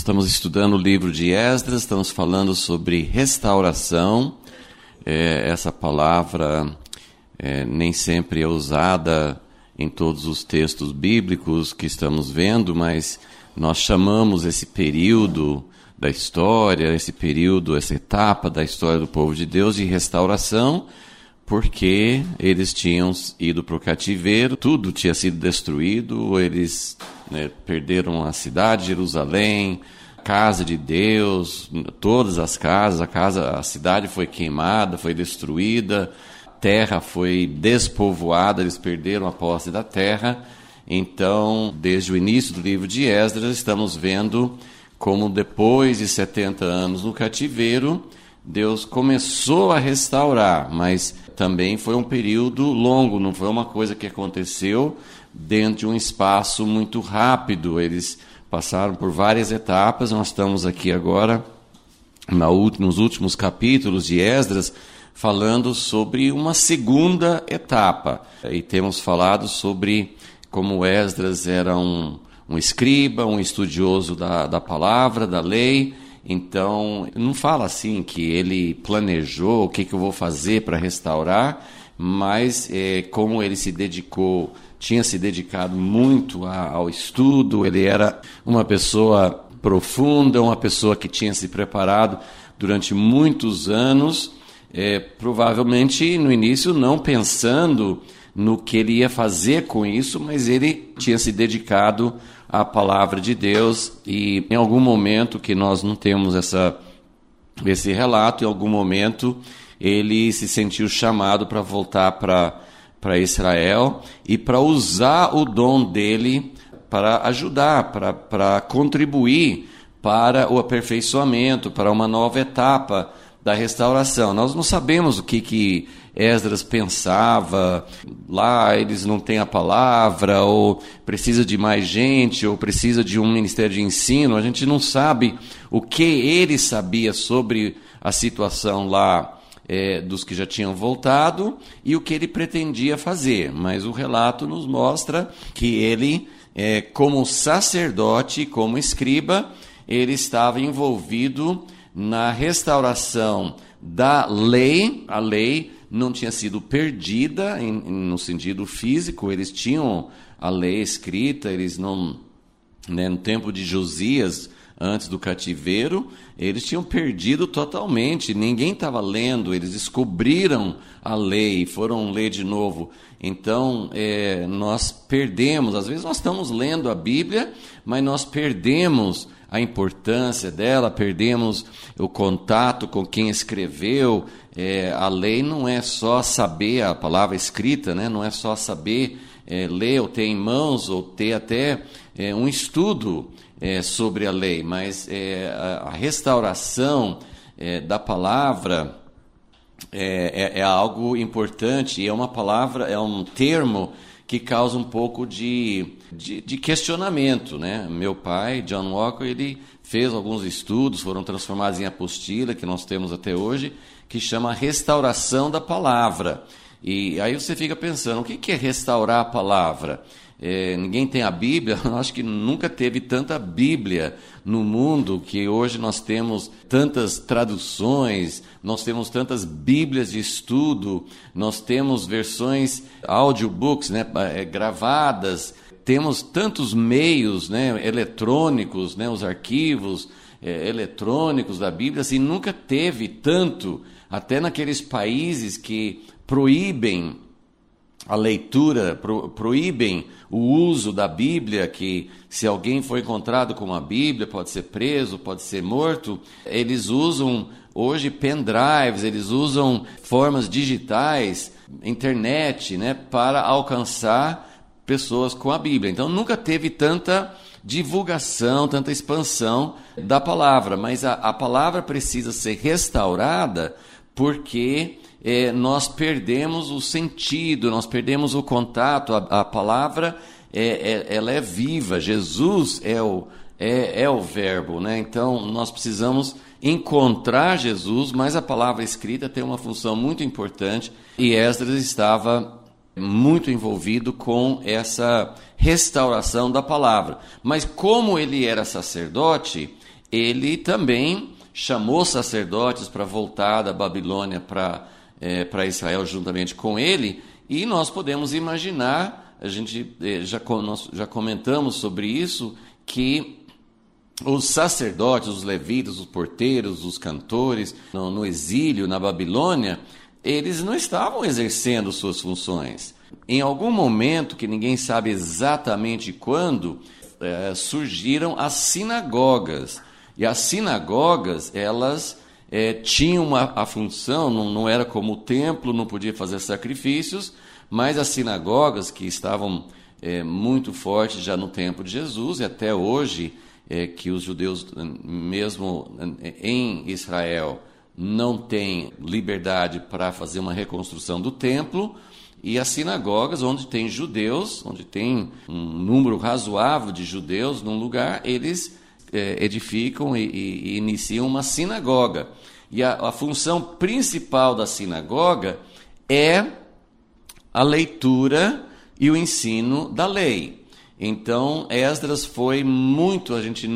Estamos estudando o livro de Esdras, estamos falando sobre restauração. Essa palavra nem sempre é usada em todos os textos bíblicos que estamos vendo, mas nós chamamos esse período da história, essa etapa da história do povo de Deus de restauração, porque eles tinham ido para o cativeiro, tudo tinha sido destruído, eles perderam a cidade de Jerusalém, a casa de Deus, todas as casas, a cidade foi queimada, foi destruída, a terra foi despovoada, eles perderam a posse da terra. Então, desde o início do livro de Esdras, estamos vendo como depois de 70 anos no cativeiro, Deus começou a restaurar, mas também foi um período longo, não foi uma coisa que aconteceu dentro de um espaço muito rápido. Eles passaram por várias etapas. Nós estamos aqui agora, nos últimos capítulos de Esdras, falando sobre uma segunda etapa. E temos falado sobre como Esdras era um escriba, um estudioso da palavra, da lei. Então, não fala assim que ele planejou o que eu vou fazer para restaurar, mas como ele tinha se dedicado muito ao estudo, ele era uma pessoa profunda, uma pessoa que tinha se preparado durante muitos anos, provavelmente no início não pensando no que ele ia fazer com isso, mas ele tinha se dedicado à palavra de Deus, e em algum momento que nós não temos esse relato, em algum momento ele se sentiu chamado para voltar para Israel e para usar o dom dele para ajudar, para contribuir para o aperfeiçoamento, para uma nova etapa da restauração. Nós não sabemos o que Esdras pensava, lá eles não têm a palavra, ou precisa de mais gente, ou precisa de um ministério de ensino. A gente não sabe o que ele sabia sobre a situação lá dos que já tinham voltado e o que ele pretendia fazer, mas o relato nos mostra que ele, como sacerdote, como escriba, ele estava envolvido na restauração da lei. A lei não tinha sido perdida no sentido físico, eles tinham a lei escrita, eles não, no tempo de Josias, antes do cativeiro, eles tinham perdido totalmente, ninguém estava lendo, eles descobriram a lei e foram ler de novo. Então, nós perdemos, às vezes nós estamos lendo a Bíblia, mas nós perdemos a importância dela, perdemos o contato com quem escreveu. A lei não é só saber a palavra escrita, né? Não é só saber ler ou ter em mãos, ou ter até um estudo sobre a lei, mas a restauração da palavra é algo importante, e é uma palavra, é um termo que causa um pouco de questionamento, né? Meu pai, John Walker, ele fez alguns estudos, foram transformados em apostila, que nós temos até hoje, que chama restauração da palavra. E aí você fica pensando, o que é restaurar a palavra? Ninguém tem a Bíblia, eu acho que nunca teve tanta Bíblia no mundo, que hoje nós temos tantas traduções, nós temos tantas Bíblias de estudo, nós temos versões audiobooks, né, gravadas, temos tantos meios, né, eletrônicos, né, os arquivos eletrônicos da Bíblia, assim, nunca teve tanto, até naqueles países que proíbem a leitura, proíbem o uso da Bíblia, que se alguém for encontrado com uma Bíblia, pode ser preso, pode ser morto. Eles usam hoje pendrives, eles usam formas digitais, internet, né, para alcançar pessoas com a Bíblia. Então nunca teve tanta divulgação, tanta expansão da palavra, mas a palavra precisa ser restaurada porque nós perdemos o sentido, nós perdemos o contato. A palavra ela é viva, Jesus é o verbo, né? Então nós precisamos encontrar Jesus, mas a palavra escrita tem uma função muito importante, e Esdras estava muito envolvido com essa restauração da palavra. Mas como ele era sacerdote, ele também chamou sacerdotes para voltar da Babilônia para Israel juntamente com ele, e nós podemos imaginar, nós já comentamos sobre isso, que os sacerdotes, os levitas, os porteiros, os cantores, no exílio, na Babilônia, eles não estavam exercendo suas funções. Em algum momento, que ninguém sabe exatamente quando, surgiram as sinagogas. E as sinagogas, elas tinham a função, não era como o templo, não podia fazer sacrifícios, mas as sinagogas, que estavam muito fortes já no tempo de Jesus, e até hoje, que os judeus, mesmo em Israel, não têm liberdade para fazer uma reconstrução do templo, e as sinagogas, onde tem judeus, onde tem um número razoável de judeus num lugar, eles edificam e iniciam uma sinagoga. E a função principal da sinagoga é a leitura e o ensino da lei. Então, Esdras foi muito,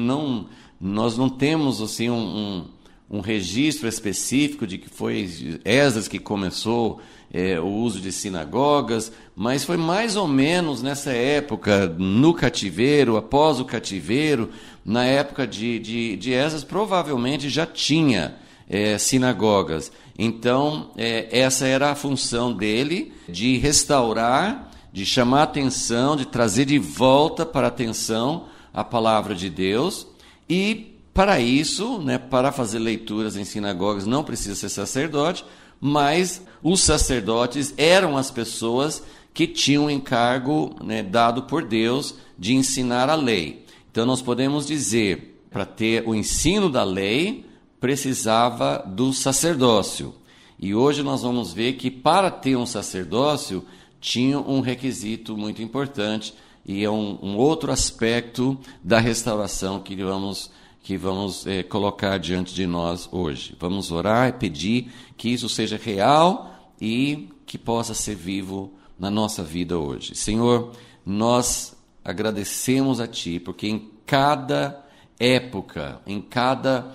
nós não temos assim um registro específico de que foi Esdras que começou o uso de sinagogas, mas foi mais ou menos nessa época, no cativeiro, após o cativeiro, na época de Esdras, provavelmente já tinha sinagogas. Então, essa era a função dele, de restaurar, de chamar a atenção, de trazer de volta para a atenção a palavra de Deus. E para isso, para fazer leituras em sinagogas, não precisa ser sacerdote, mas os sacerdotes eram as pessoas que tinham o encargo dado por Deus de ensinar a lei. Então nós podemos dizer, para ter o ensino da lei, precisava do sacerdócio. E hoje nós vamos ver que para ter um sacerdócio, tinha um requisito muito importante, e é um outro aspecto da restauração que vamos colocar diante de nós hoje. Vamos orar e pedir que isso seja real e que possa ser vivo na nossa vida hoje. Senhor, nós agradecemos a Ti, porque em cada época, em cada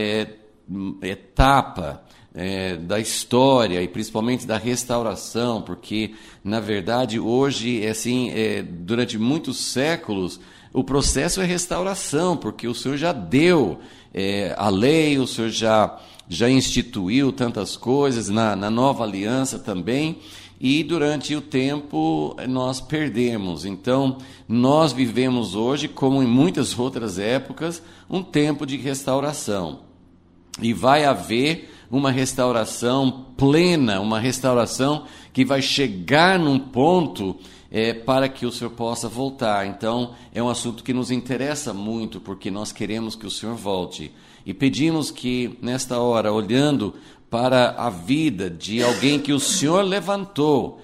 etapa da história e principalmente da restauração, porque na verdade hoje, durante muitos séculos, o processo é restauração, porque o Senhor já deu a lei, o Senhor já instituiu tantas coisas, na nova aliança também, e durante o tempo nós perdemos. Então, nós vivemos hoje, como em muitas outras épocas, um tempo de restauração. E vai haver uma restauração plena, uma restauração que vai chegar num ponto para que o Senhor possa voltar. Então, é um assunto que nos interessa muito, porque nós queremos que o Senhor volte. E pedimos que, nesta hora, olhando para a vida de alguém que o Senhor levantou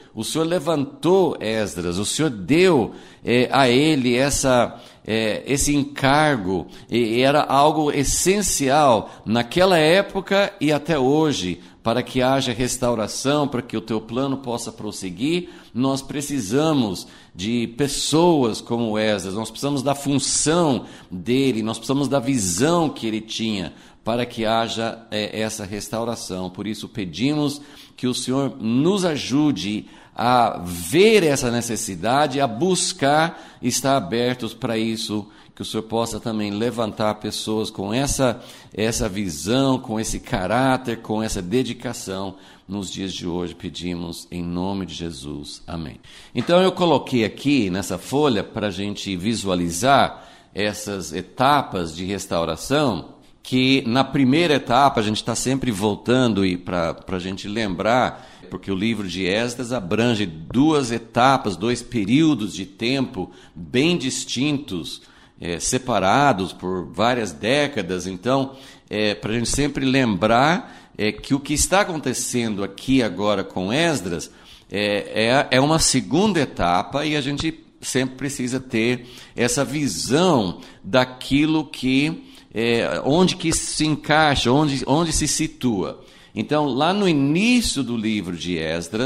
Esdras, o Senhor deu a ele esse encargo, e era algo essencial naquela época e até hoje, para que haja restauração, para que o teu plano possa prosseguir. Nós precisamos de pessoas como Esdras, nós precisamos da função dele, nós precisamos da visão que ele tinha, para que haja essa restauração. Por isso pedimos que o Senhor nos ajude a ver essa necessidade, a buscar, estar abertos para isso, que o Senhor possa também levantar pessoas com essa visão, com esse caráter, com essa dedicação nos dias de hoje. Pedimos em nome de Jesus. Amém. Então eu coloquei aqui nessa folha para a gente visualizar essas etapas de restauração, que na primeira etapa a gente está sempre voltando, e para a gente lembrar, porque o livro de Esdras abrange duas etapas, dois períodos de tempo bem distintos, separados por várias décadas. Então, para a gente sempre lembrar que o que está acontecendo aqui agora com Esdras é uma segunda etapa, e a gente sempre precisa ter essa visão daquilo que onde que se encaixa, onde se situa. Então, lá no início do livro de Esdras,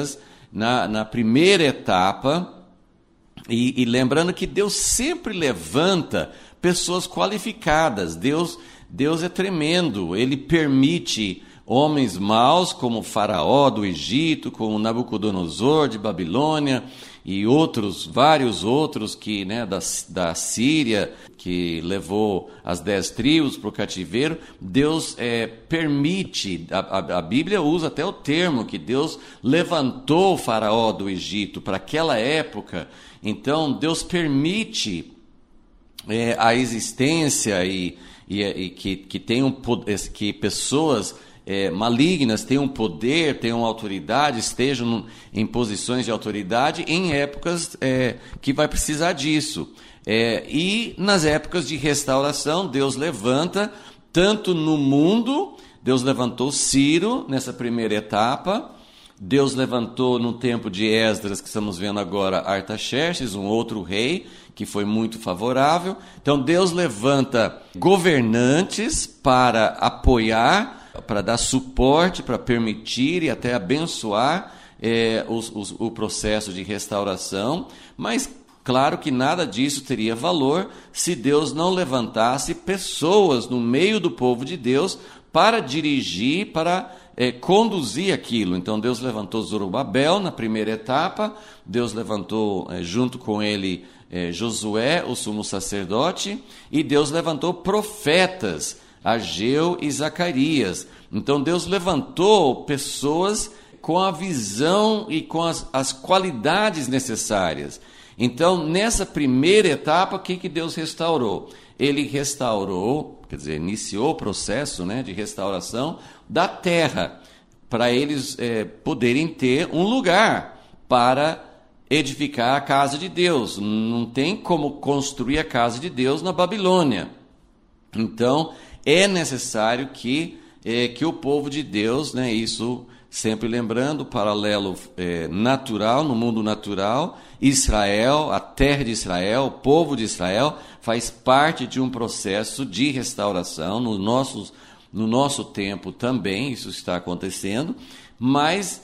na primeira etapa, e lembrando que Deus sempre levanta pessoas qualificadas. Deus é tremendo, Ele permite homens maus como Faraó do Egito, como Nabucodonosor de Babilônia e vários outros que, da Síria, que levou as 10 tribos para o cativeiro. Deus permite, a Bíblia usa até o termo que Deus levantou o Faraó do Egito para aquela época. Então Deus permite a existência e que pessoas malignas tenham poder, tenham autoridade, estejam em posições de autoridade em épocas que vai precisar disso. E nas épocas de restauração, Deus levanta, tanto no mundo, Deus levantou Ciro nessa primeira etapa, Deus levantou no tempo de Esdras, que estamos vendo agora, Artaxerxes, um outro rei, que foi muito favorável. Então Deus levanta governantes para apoiar, para dar suporte, para permitir e até abençoar o processo de restauração, mas claro que nada disso teria valor se Deus não levantasse pessoas no meio do povo de Deus para dirigir, para conduzir aquilo. Então Deus levantou Zorobabel na primeira etapa, Deus levantou junto com ele Josué, o sumo sacerdote, e Deus levantou profetas, Ageu e Zacarias. Então Deus levantou pessoas com a visão e com as qualidades necessárias. Então, nessa primeira etapa, o que Deus restaurou? Ele restaurou, iniciou o processo de restauração da terra, para eles poderem ter um lugar para edificar a casa de Deus. Não tem como construir a casa de Deus na Babilônia. Então, é necessário que o povo de Deus, isso sempre lembrando o paralelo natural, no mundo natural, Israel, a terra de Israel, o povo de Israel, faz parte de um processo de restauração. No nosso tempo também isso está acontecendo, mas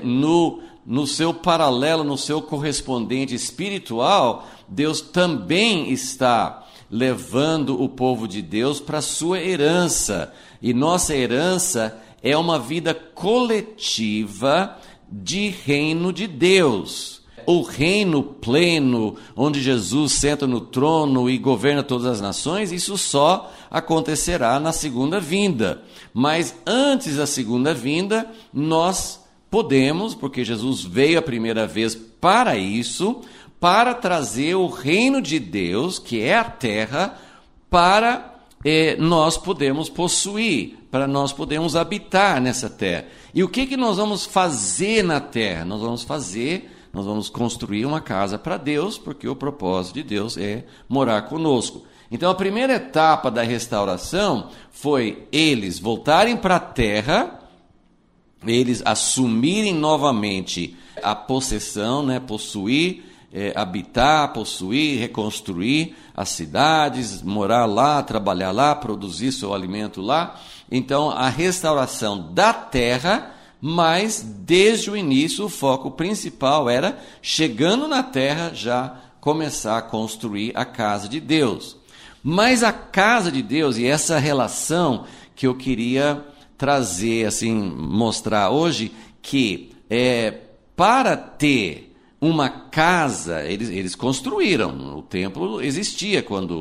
no seu paralelo, no seu correspondente espiritual, Deus também está levando o povo de Deus para a sua herança. E nossa herança é uma vida coletiva de reino de Deus. O reino pleno, onde Jesus senta no trono e governa todas as nações, isso só acontecerá na segunda vinda. Mas antes da segunda vinda, nós podemos, porque Jesus veio a primeira vez para isso, para trazer o reino de Deus, que é a terra, para nós podermos possuir, para nós podermos habitar nessa terra. E o que nós vamos fazer na terra? Nós vamos construir uma casa para Deus, porque o propósito de Deus é morar conosco. Então a primeira etapa da restauração foi eles voltarem para a terra, eles assumirem novamente a possessão, possuir, habitar, possuir, reconstruir as cidades, morar lá, trabalhar lá, produzir seu alimento lá. Então, a restauração da terra, mas desde o início o foco principal era, chegando na terra, já começar a construir a casa de Deus. Mas a casa de Deus, e essa relação que eu queria trazer, mostrar hoje, que para ter uma casa, eles construíram. O templo existia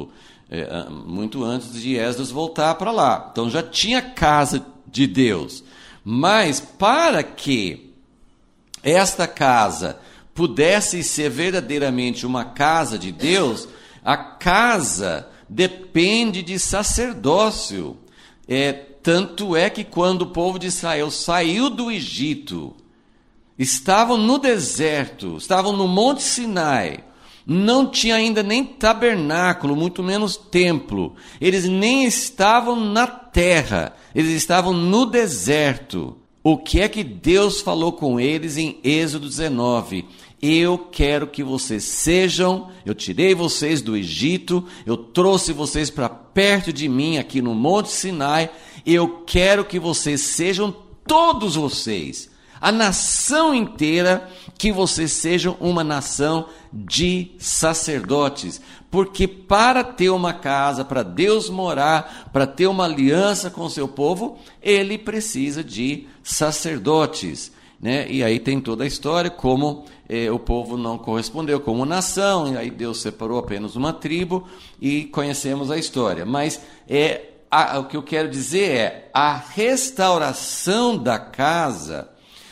muito antes de Esdras voltar para lá. Então já tinha casa de Deus. Mas para que esta casa pudesse ser verdadeiramente uma casa de Deus, a casa depende de sacerdócio. Tanto é que quando o povo de Israel saiu do Egito, estavam no deserto, estavam no Monte Sinai, não tinha ainda nem tabernáculo, muito menos templo. Eles nem estavam na terra, eles estavam no deserto. O que é que Deus falou com eles em Êxodo 19? Eu quero que vocês sejam, eu tirei vocês do Egito, eu trouxe vocês para perto de mim aqui no Monte Sinai, eu quero que vocês sejam todos vocês, a nação inteira, que vocês sejam uma nação de sacerdotes. Porque para ter uma casa, para Deus morar, para ter uma aliança com o seu povo, ele precisa de sacerdotes, né? E aí tem toda a história, como o povo não correspondeu como nação, e aí Deus separou apenas uma tribo, e conhecemos a história. Mas o que eu quero dizer é, a restauração da casa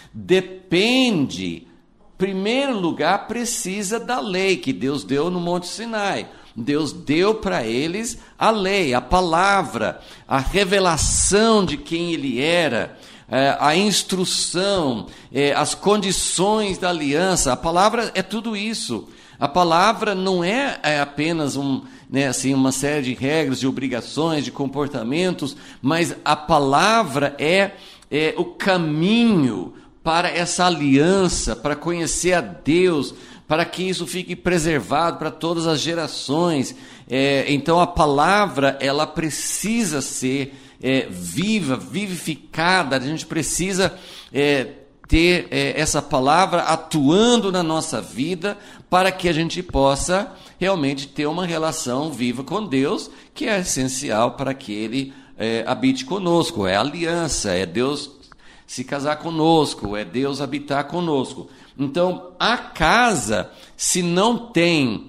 depende, em primeiro lugar, precisa da lei que Deus deu no Monte Sinai. Deus deu para eles a lei, a palavra, a revelação de quem ele era, a instrução, as condições da aliança. A palavra é tudo isso. A palavra não é apenas uma série de regras, de obrigações, de comportamentos, mas a palavra é o caminho para essa aliança, para conhecer a Deus, para que isso fique preservado para todas as gerações. Então a palavra, ela precisa ser viva, vivificada. A gente precisa ter essa palavra atuando na nossa vida, para que a gente possa realmente ter uma relação viva com Deus, que é essencial para que ele habite conosco. É aliança, é Deus se casar conosco, é Deus habitar conosco. Então, a casa, se não tem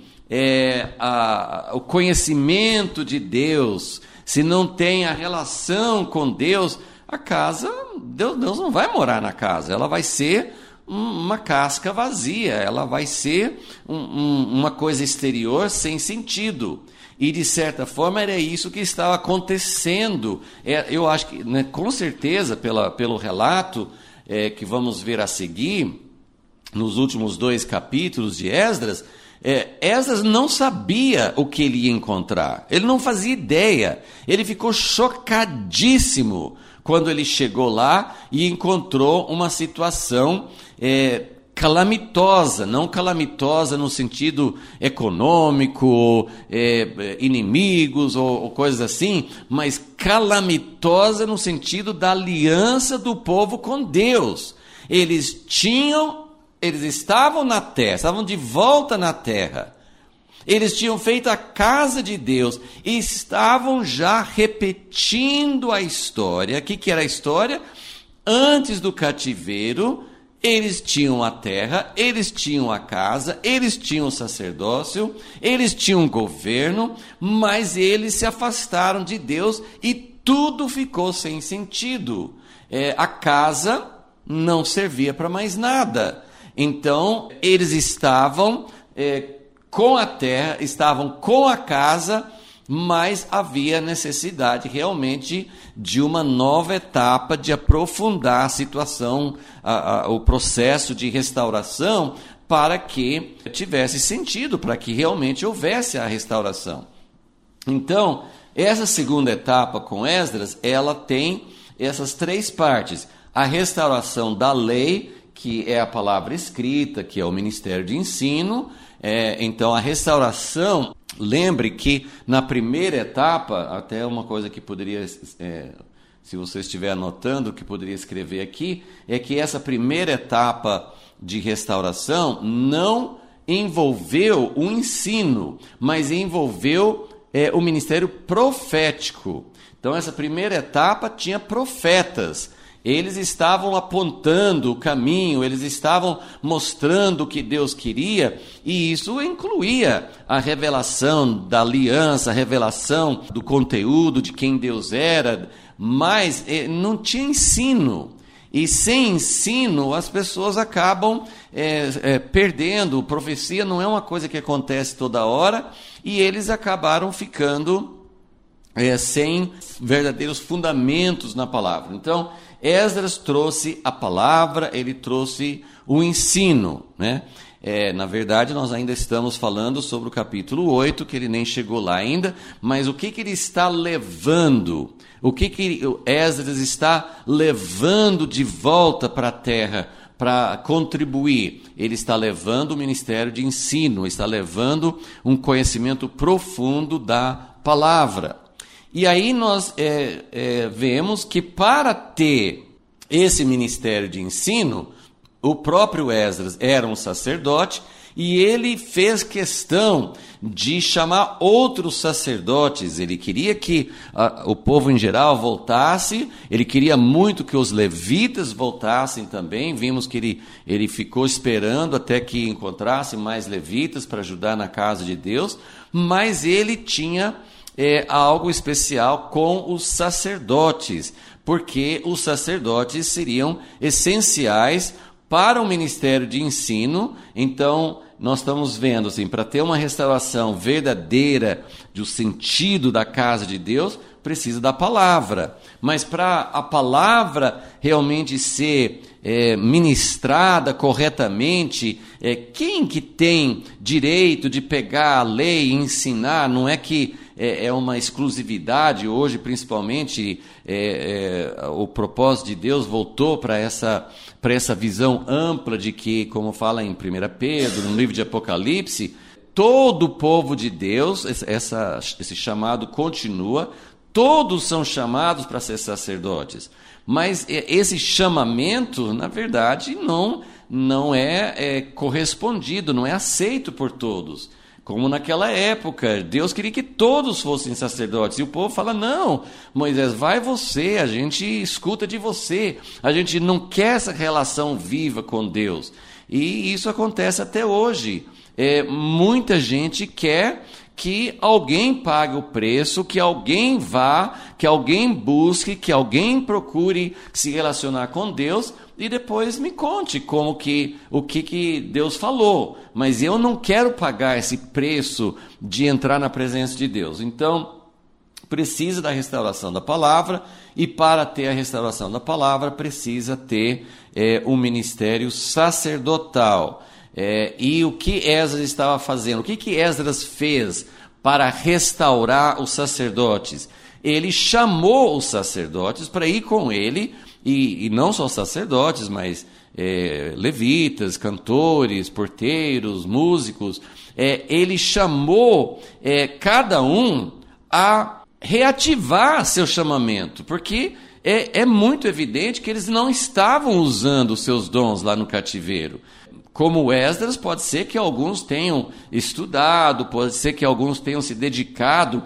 o conhecimento de Deus, se não tem a relação com Deus, a casa, Deus não vai morar na casa, ela vai ser uma casca vazia, ela vai ser uma coisa exterior sem sentido. E, de certa forma, era isso que estava acontecendo. Eu acho que, né, com certeza, pelo relato que vamos ver a seguir, nos últimos 2 capítulos de Esdras, Esdras não sabia o que ele ia encontrar. Ele não fazia ideia. Ele ficou chocadíssimo quando ele chegou lá e encontrou uma situação calamitosa, não calamitosa no sentido econômico, inimigos ou coisas assim, mas calamitosa no sentido da aliança do povo com Deus. Eles estavam na terra, estavam de volta na terra. Eles tinham feito a casa de Deus e estavam já repetindo a história. O que era a história? Antes do cativeiro, eles tinham a terra, eles tinham a casa, eles tinham o sacerdócio, eles tinham o governo, mas eles se afastaram de Deus e tudo ficou sem sentido. A casa não servia para mais nada. Então, eles estavam com a terra, estavam com a casa, mas havia necessidade realmente de uma nova etapa, de aprofundar a situação, o processo de restauração, para que tivesse sentido, para que realmente houvesse a restauração. Então, essa segunda etapa com Esdras, ela tem essas 3 partes. A restauração da lei, que é a palavra escrita, que é o ministério de ensino. Então, a restauração, lembre que na primeira etapa, até uma coisa que poderia, se você estiver anotando, que poderia escrever aqui, é que essa primeira etapa de restauração não envolveu o ensino, mas envolveu o ministério profético. Então, essa primeira etapa tinha profetas. Eles estavam apontando o caminho, eles estavam mostrando o que Deus queria, e isso incluía a revelação da aliança, a revelação do conteúdo, de quem Deus era, mas não tinha ensino. E sem ensino, as pessoas acabam perdendo. Profecia não é uma coisa que acontece toda hora, e eles acabaram ficando sem verdadeiros fundamentos na palavra. Então, Esdras trouxe a palavra, ele trouxe o ensino, né? Na verdade, nós ainda estamos falando sobre o capítulo 8, que ele nem chegou lá ainda, mas o que ele está levando? O que Esdras está levando de volta para a terra para contribuir? Ele está levando o ministério de ensino, está levando um conhecimento profundo da palavra. E aí nós vemos que para ter esse ministério de ensino, o próprio Esdras era um sacerdote e ele fez questão de chamar outros sacerdotes. Ele queria que o povo em geral voltasse, ele queria muito que os levitas voltassem também. Vimos que ele ficou esperando até que encontrasse mais levitas para ajudar na casa de Deus, mas ele tinha algo especial com os sacerdotes, porque os sacerdotes seriam essenciais para o ministério de ensino. Então, nós estamos vendo, assim, para ter uma restauração verdadeira do sentido da casa de Deus, precisa da palavra. Mas para a palavra realmente ser ministrada corretamente, quem que tem direito de pegar a lei e ensinar? Não é que é uma exclusividade hoje, principalmente o propósito de Deus voltou para essa visão ampla de que, como fala em 1 Pedro, no livro de Apocalipse, todo o povo de Deus, esse chamado continua, todos são chamados para ser sacerdotes. Mas esse chamamento, na verdade, não é correspondido, não é aceito por todos. Como naquela época, Deus queria que todos fossem sacerdotes. E o povo fala, não, Moisés, vai você, a gente escuta de você. A gente não quer essa relação viva com Deus. E isso acontece até hoje. Muita gente quer que alguém pague o preço, que alguém vá, que alguém busque, que alguém procure se relacionar com Deus e depois me conte o que Deus falou. Mas eu não quero pagar esse preço de entrar na presença de Deus. Então, precisa da restauração da palavra, e para ter a restauração da palavra, precisa ter um ministério sacerdotal. E o que Esdras estava fazendo? O que Esdras fez para restaurar os sacerdotes? Ele chamou os sacerdotes para ir com ele, e não só sacerdotes, mas levitas, cantores, porteiros, músicos. Ele chamou cada um a reativar seu chamamento, porque é muito evidente que eles não estavam usando os seus dons lá no cativeiro. Como Esdras, pode ser que alguns tenham estudado, pode ser que alguns tenham se dedicado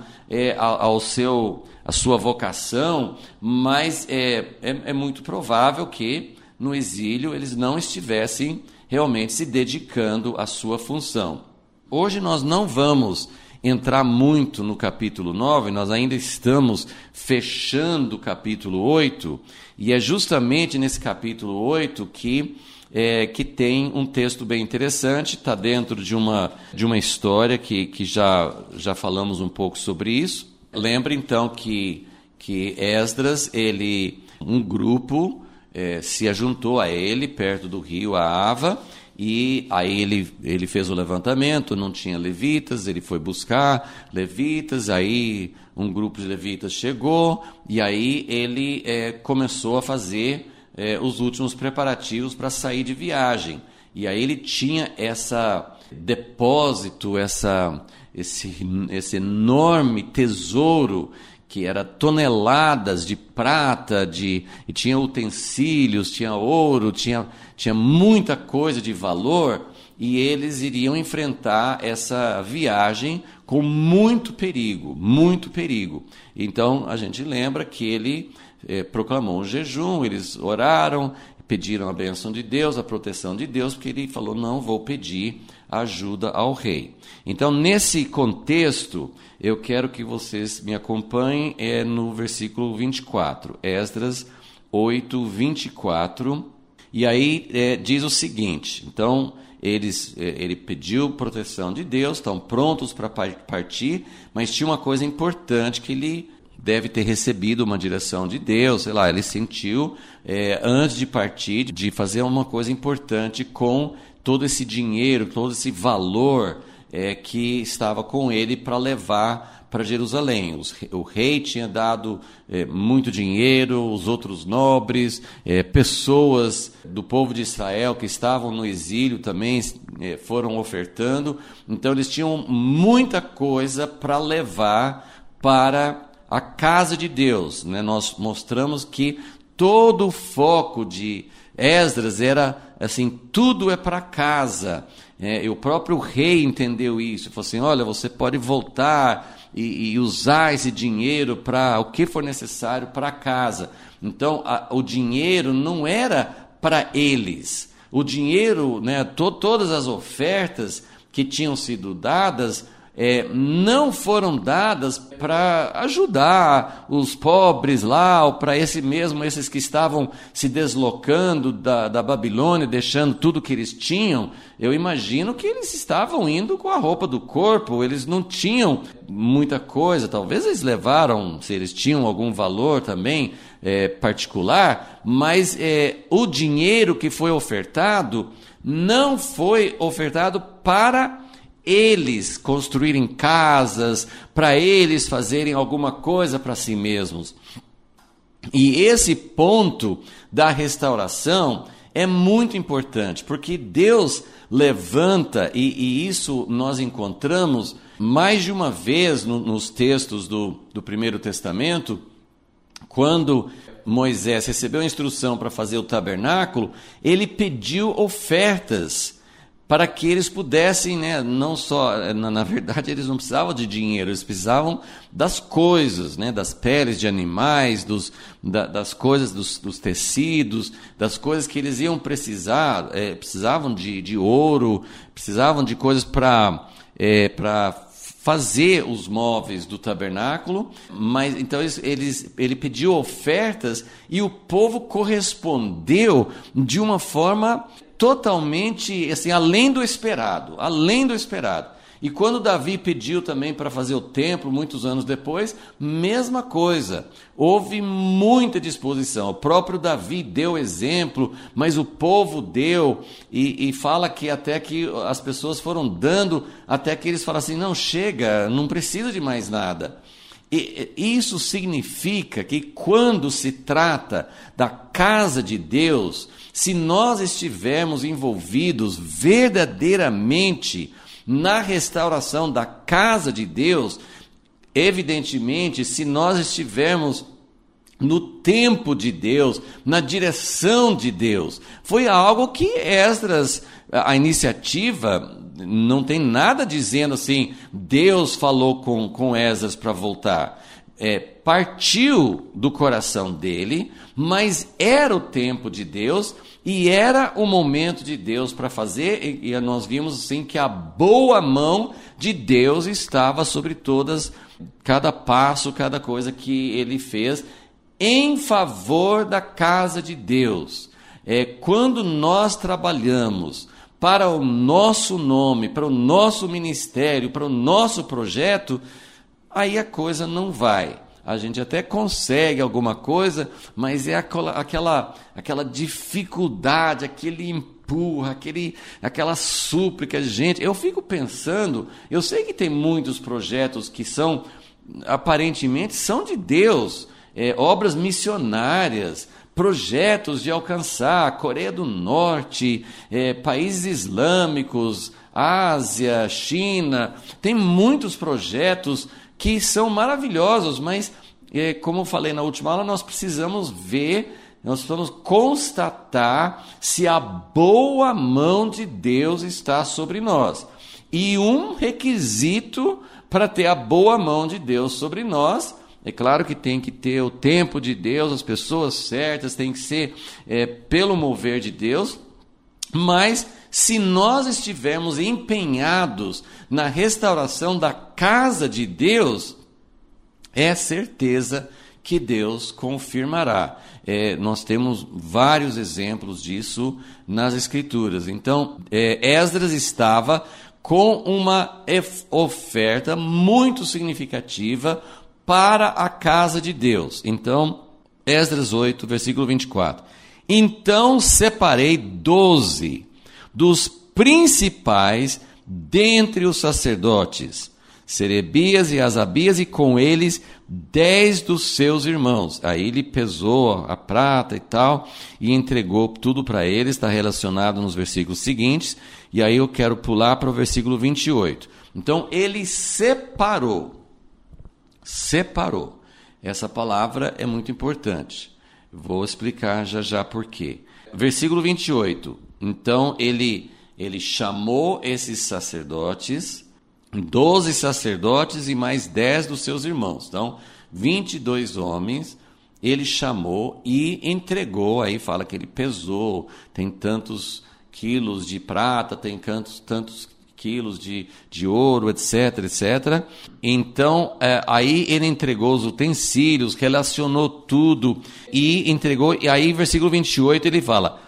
à sua vocação, mas é muito provável que no exílio eles não estivessem realmente se dedicando à sua função. Hoje nós não vamos entrar muito no capítulo 9, nós ainda estamos fechando o capítulo 8, e é justamente nesse capítulo 8 que tem um texto bem interessante, está dentro de uma história que já falamos um pouco sobre isso. Lembra então que Esdras, um grupo se ajuntou a ele perto do rio Ahava, e aí ele fez o levantamento, não tinha levitas, ele foi buscar levitas, aí um grupo de levitas chegou, e aí ele começou a fazer os últimos preparativos para sair de viagem. E aí ele tinha esse depósito, esse enorme tesouro, que era toneladas de prata, e tinha utensílios, tinha ouro, tinha muita coisa de valor, e eles iriam enfrentar essa viagem com muito perigo, muito perigo. Então a gente lembra que ele proclamou um jejum, eles oraram, pediram a bênção de Deus, a proteção de Deus, porque ele falou, não vou pedir ajuda ao rei. Então, nesse contexto, eu quero que vocês me acompanhem no versículo 24, Esdras 8, 24, e aí diz o seguinte, então, ele pediu proteção de Deus, estão prontos para partir, mas tinha uma coisa importante que ele deve ter recebido uma direção de Deus, sei lá, ele sentiu, antes de partir, de fazer uma coisa importante com todo esse dinheiro, todo esse valor que estava com ele para levar para Jerusalém. O rei tinha dado muito dinheiro, os outros nobres, pessoas do povo de Israel que estavam no exílio também foram ofertando. Então eles tinham muita coisa para levar para a casa de Deus, né? Nós mostramos que todo o foco de Esdras era assim, tudo é para casa. E o próprio rei entendeu isso, falou assim, olha, você pode voltar e usar esse dinheiro para o que for necessário para casa. Então, o dinheiro não era para eles. O dinheiro, né, todas as ofertas que tinham sido dadas, não foram dadas para ajudar os pobres lá, ou para esses que estavam se deslocando da Babilônia, deixando tudo que eles tinham. Eu imagino que eles estavam indo com a roupa do corpo, eles não tinham muita coisa, talvez eles levaram, se eles tinham algum valor também particular, mas o dinheiro que foi ofertado não foi ofertado para eles construírem casas, para eles fazerem alguma coisa para si mesmos. E esse ponto da restauração é muito importante, porque Deus levanta, e isso nós encontramos mais de uma vez nos textos do Primeiro Testamento, quando Moisés recebeu a instrução para fazer o tabernáculo, ele pediu ofertas para que eles pudessem, né, não só, na verdade eles não precisavam de dinheiro, eles precisavam das coisas, né, das peles de animais, das coisas, dos tecidos, das coisas que eles iam precisar, precisavam de ouro, precisavam de coisas para fazer os móveis do tabernáculo, mas então ele pediu ofertas e o povo correspondeu de uma forma totalmente assim, além do esperado. E quando Davi pediu também para fazer o templo, muitos anos depois, mesma coisa. Houve muita disposição. O próprio Davi deu exemplo, mas o povo deu, e fala que até que as pessoas foram dando, até que eles falam assim, não, chega, não precisa de mais nada. E isso significa que quando se trata da casa de Deus, se nós estivermos envolvidos verdadeiramente na restauração da casa de Deus, evidentemente, se nós estivermos no tempo de Deus, na direção de Deus, foi algo que Esdras, a iniciativa, não tem nada dizendo assim, Deus falou com Esdras para voltar. Partiu do coração dele, mas era o tempo de Deus e era o momento de Deus para fazer, e nós vimos assim que a boa mão de Deus estava sobre cada passo, cada coisa que ele fez em favor da casa de Deus. Quando nós trabalhamos para o nosso nome, para o nosso ministério, para o nosso projeto, aí a coisa não vai. A gente até consegue alguma coisa, mas é aquela dificuldade, aquele empurra, aquela súplica. Gente, eu fico pensando, eu sei que tem muitos projetos que aparentemente são de Deus, obras missionárias, projetos de alcançar a Coreia do Norte, países islâmicos, Ásia, China, tem muitos projetos que são maravilhosos, mas, como eu falei na última aula, nós precisamos constatar se a boa mão de Deus está sobre nós. E um requisito para ter a boa mão de Deus sobre nós, é claro que tem que ter o tempo de Deus, as pessoas certas, tem que ser pelo mover de Deus, mas se nós estivermos empenhados na restauração da casa de Deus, é certeza que Deus confirmará. Nós temos vários exemplos disso nas Escrituras. Então, Esdras estava com uma oferta muito significativa para a casa de Deus. Então, Esdras 8, versículo 24. Então separei 12 dos principais dentre os sacerdotes, Serebias e Asabias, e com eles 10 dos seus irmãos. Aí ele pesou a prata e tal, e entregou tudo para eles, está relacionado nos versículos seguintes, e aí eu quero pular para o versículo 28. Então ele separou. Essa palavra é muito importante. Vou explicar já já por quê. Versículo 28. Então ele chamou esses sacerdotes, 12 sacerdotes e mais 10 dos seus irmãos. Então, 22 homens ele chamou e entregou. Aí fala que ele pesou, tem tantos quilos de prata, tem tantos quilos de ouro, etc, etc. Então, aí ele entregou os utensílios, relacionou tudo e entregou. E aí, versículo 28, ele fala: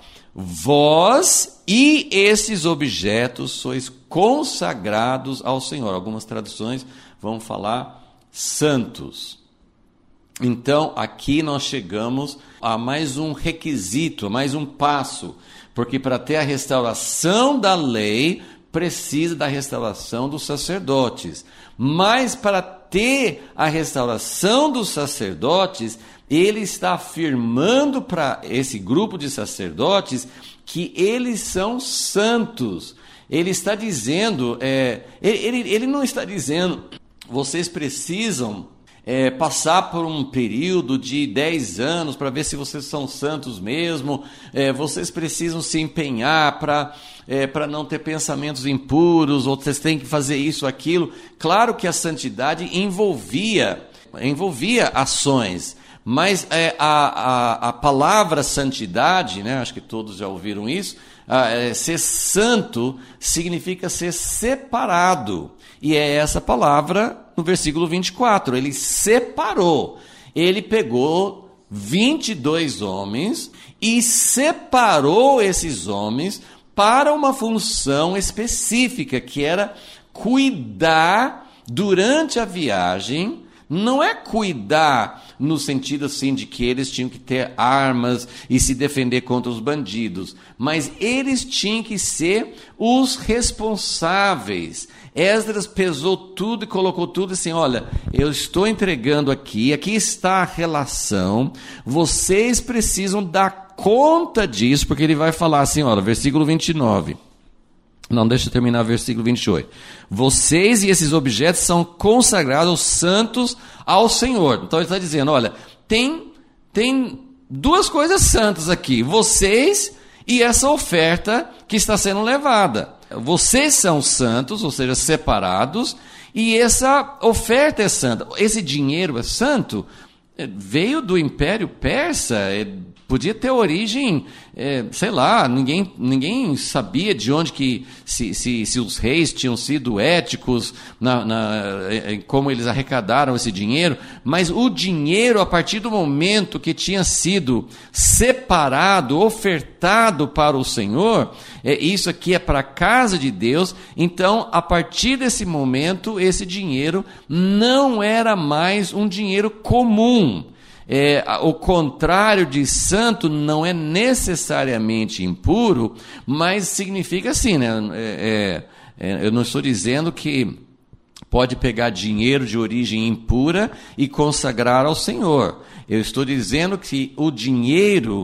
vós e esses objetos sois consagrados ao Senhor. Algumas traduções vão falar santos. Então, aqui nós chegamos a mais um requisito, a mais um passo, porque para ter a restauração da lei, precisa da restauração dos sacerdotes. Mas para ter a restauração dos sacerdotes, ele está afirmando para esse grupo de sacerdotes que eles são santos. Ele está dizendo, ele não está dizendo, vocês precisam passar por um período de 10 anos para ver se vocês são santos mesmo, vocês precisam se empenhar para não ter pensamentos impuros, ou vocês têm que fazer isso, aquilo. Claro que a santidade envolvia ações, mas a palavra santidade, né, acho que todos já ouviram isso, ser santo significa ser separado. E é essa palavra no versículo 24. Ele separou. Ele pegou 22 homens e separou esses homens para uma função específica, que era cuidar durante a viagem. Não é cuidar no sentido assim de que eles tinham que ter armas e se defender contra os bandidos, mas eles tinham que ser os responsáveis. Esdras pesou tudo e colocou tudo assim: olha, eu estou entregando aqui está a relação, vocês precisam dar conta disso, porque ele vai falar assim, olha, versículo 29. Não, deixa eu terminar o versículo 28. Vocês e esses objetos são consagrados santos ao Senhor. Então ele está dizendo, olha, tem duas coisas santas aqui. Vocês e essa oferta que está sendo levada. Vocês são santos, ou seja, separados, e essa oferta é santa. Esse dinheiro é santo, veio do Império Persa, podia ter origem, sei lá, ninguém sabia de onde que, se os reis tinham sido éticos, como eles arrecadaram esse dinheiro, mas o dinheiro, a partir do momento que tinha sido separado, ofertado para o Senhor, isso aqui é para a casa de Deus, então, a partir desse momento, esse dinheiro não era mais um dinheiro comum. O contrário de santo não é necessariamente impuro, mas significa assim, né? Eu não estou dizendo que pode pegar dinheiro de origem impura e consagrar ao Senhor. Eu estou dizendo que o dinheiro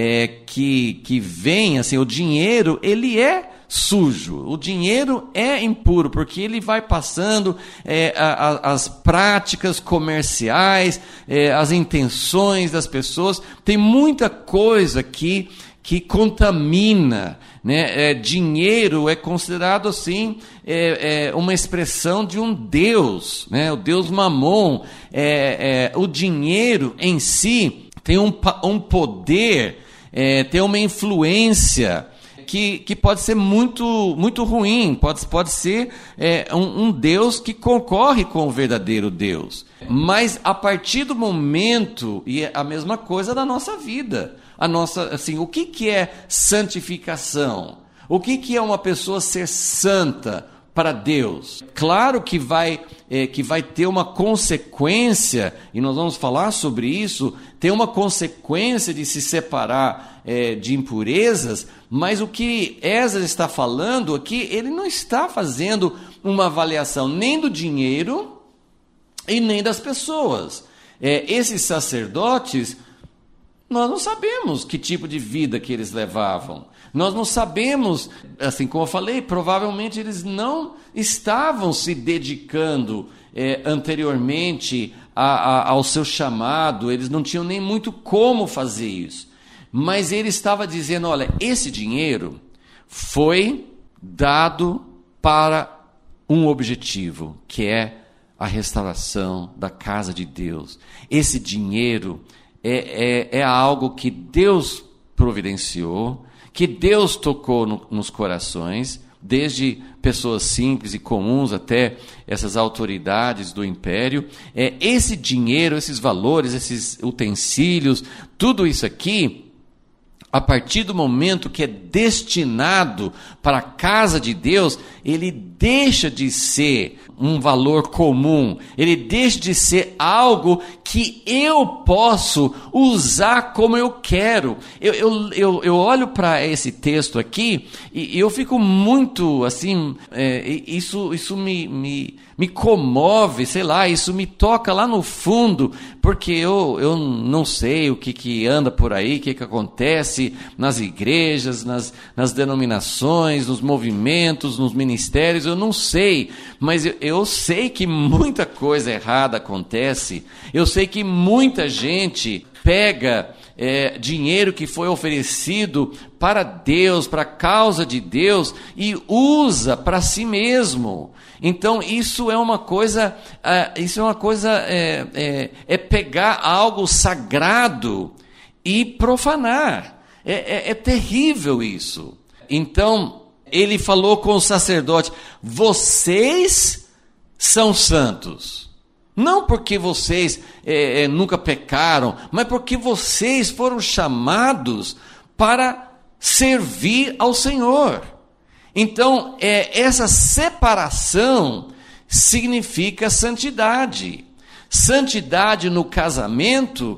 que vem, assim, o dinheiro, ele é sujo, o dinheiro é impuro, porque ele vai passando as práticas comerciais, as intenções das pessoas, tem muita coisa que contamina, né? Dinheiro é considerado assim, uma expressão de um Deus, né? O Deus Mamon. O dinheiro em si tem um poder, tem uma influência que pode ser muito, muito ruim, pode ser um Deus que concorre com o verdadeiro Deus. Mas a partir do momento, e é a mesma coisa da nossa vida, o que é santificação? O que é uma pessoa ser santa para Deus? Claro que vai ter uma consequência, e nós vamos falar sobre isso, tem uma consequência de se separar de impurezas, mas o que Esdras está falando aqui, ele não está fazendo uma avaliação nem do dinheiro e nem das pessoas. Esses sacerdotes, nós não sabemos que tipo de vida que eles levavam. Nós não sabemos, assim como eu falei, provavelmente eles não estavam se dedicando anteriormente ao seu chamado, eles não tinham nem muito como fazer isso. Mas ele estava dizendo, olha, esse dinheiro foi dado para um objetivo, que é a restauração da casa de Deus. Esse dinheiro é algo que Deus providenciou, que Deus tocou nos corações, desde pessoas simples e comuns até essas autoridades do império. Esse dinheiro, esses valores, esses utensílios, tudo isso aqui, a partir do momento que é destinado para a casa de Deus, ele deixa de ser um valor comum, ele deixa de ser algo que eu posso usar como eu quero. Eu olho para esse texto aqui e eu fico muito assim, isso me comove, sei lá, isso me toca lá no fundo, porque eu não sei o que anda por aí, o que acontece nas igrejas, nas denominações, nos movimentos, nos ministérios, eu não sei, mas eu sei que muita coisa errada acontece, eu sei que muita gente pega dinheiro que foi oferecido para Deus, para a causa de Deus, e usa para si mesmo. Então isso é uma coisa, é pegar algo sagrado e profanar. É terrível isso. Então ele falou com o sacerdote: vocês são santos. Não porque vocês nunca pecaram, mas porque vocês foram chamados para servir ao Senhor. Então, essa separação significa santidade. Santidade no casamento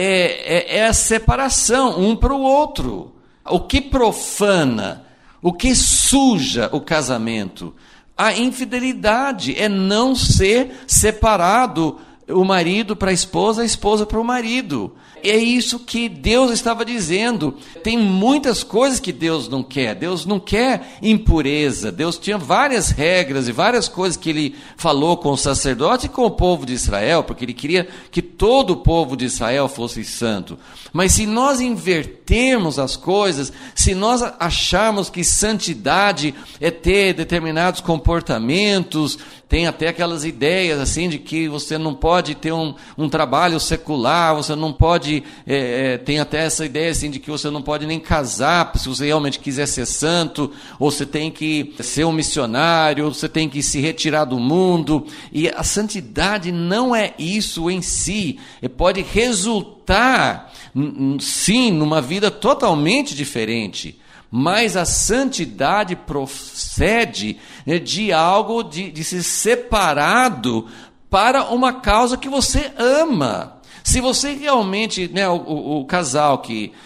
é a separação um para o outro. O que profana, o que suja o casamento? A infidelidade é não ser separado, o marido para a esposa para o marido. É isso que Deus estava dizendo. Tem muitas coisas que Deus não quer. Deus não quer impureza. Deus tinha várias regras e várias coisas que ele falou com o sacerdote e com o povo de Israel, porque ele queria que todo o povo de Israel fosse santo. Mas se nós invertermos as coisas, se nós acharmos que santidade é ter determinados comportamentos, tem até aquelas ideias assim de que você não pode ter um trabalho secular, você não pode, tem até essa ideia assim de que você não pode nem casar se você realmente quiser ser santo, ou você tem que ser um missionário, ou você tem que se retirar do mundo. E a santidade não é isso em si, pode resultar, sim, numa vida totalmente diferente. Mas a santidade procede de algo de ser separado para uma causa que você ama. Se você realmente, o casal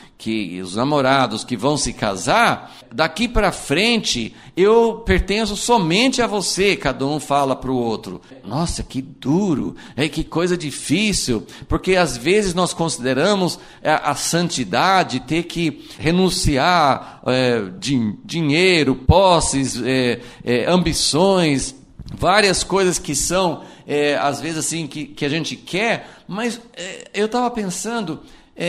os namorados que vão se casar, daqui para frente eu pertenço somente a você, cada um fala para o outro. Nossa, que duro, que coisa difícil, porque às vezes nós consideramos a santidade ter que renunciar dinheiro, posses, ambições, várias coisas que são, às vezes assim, que a gente quer, mas eu estava pensando,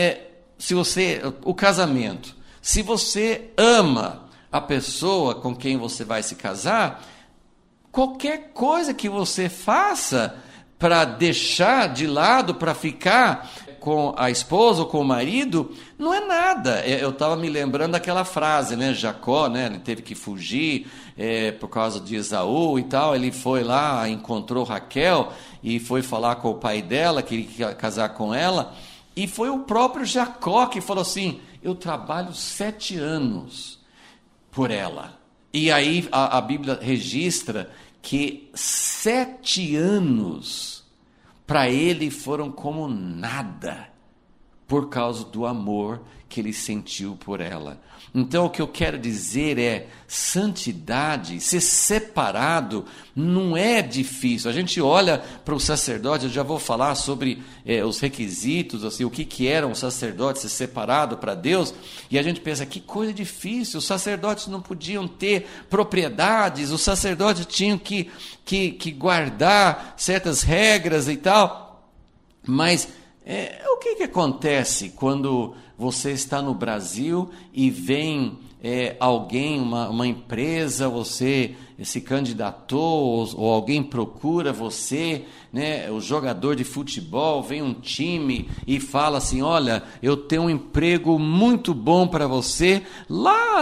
o casamento, se você ama a pessoa com quem você vai se casar, qualquer coisa que você faça para deixar de lado, para ficar com a esposa ou com o marido, não é nada. Eu estava me lembrando daquela frase, Jacó, ele teve que fugir por causa de Esaú e tal, ele foi lá, encontrou Raquel e foi falar com o pai dela, queria casar com ela. E foi o próprio Jacó que falou assim: eu trabalho 7 anos por ela. E aí a Bíblia registra que 7 anos para ele foram como nada por causa do amor que ele sentiu por ela. Então o que eu quero dizer é, santidade, ser separado, não é difícil. A gente olha para o sacerdote, eu já vou falar sobre os requisitos, assim, o que era um sacerdote ser separado para Deus, e a gente pensa, que coisa difícil, os sacerdotes não podiam ter propriedades, os sacerdotes tinham que guardar certas regras e tal, mas o que acontece quando você está no Brasil e vem alguém, uma empresa, você se candidatou ou alguém procura você, né, o jogador de futebol, vem um time e fala assim, olha, eu tenho um emprego muito bom para você lá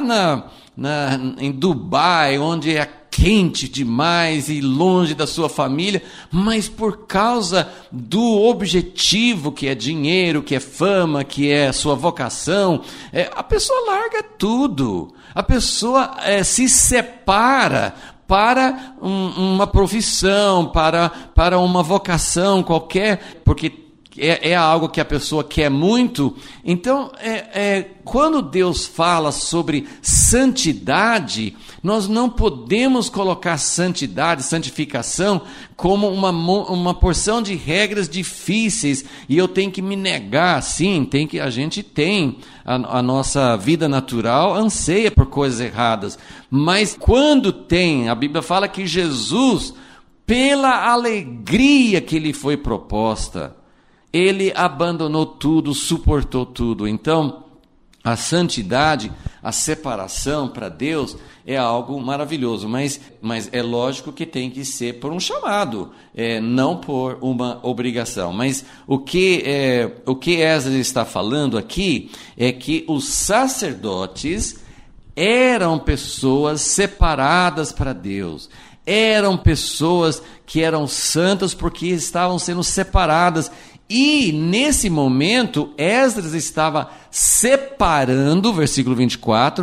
em Dubai, onde é quente demais e longe da sua família, mas por causa do objetivo que é dinheiro, que é fama, que é sua vocação, a pessoa larga tudo, a pessoa se separa para uma profissão, para uma vocação qualquer, porque é algo que a pessoa quer muito. Então, quando Deus fala sobre santidade, nós não podemos colocar santidade, santificação, como uma porção de regras difíceis, e eu tenho que me negar. Sim, a gente tem, a nossa vida natural anseia por coisas erradas, mas quando a Bíblia fala que Jesus, pela alegria que lhe foi proposta, ele abandonou tudo, suportou tudo. Então, a santidade, a separação para Deus é algo maravilhoso, mas é lógico que tem que ser por um chamado, não por uma obrigação. Mas o que Esdras está falando aqui é que os sacerdotes eram pessoas separadas para Deus, eram pessoas que eram santas porque estavam sendo separadas. E nesse momento, Esdras estava separando, versículo 24,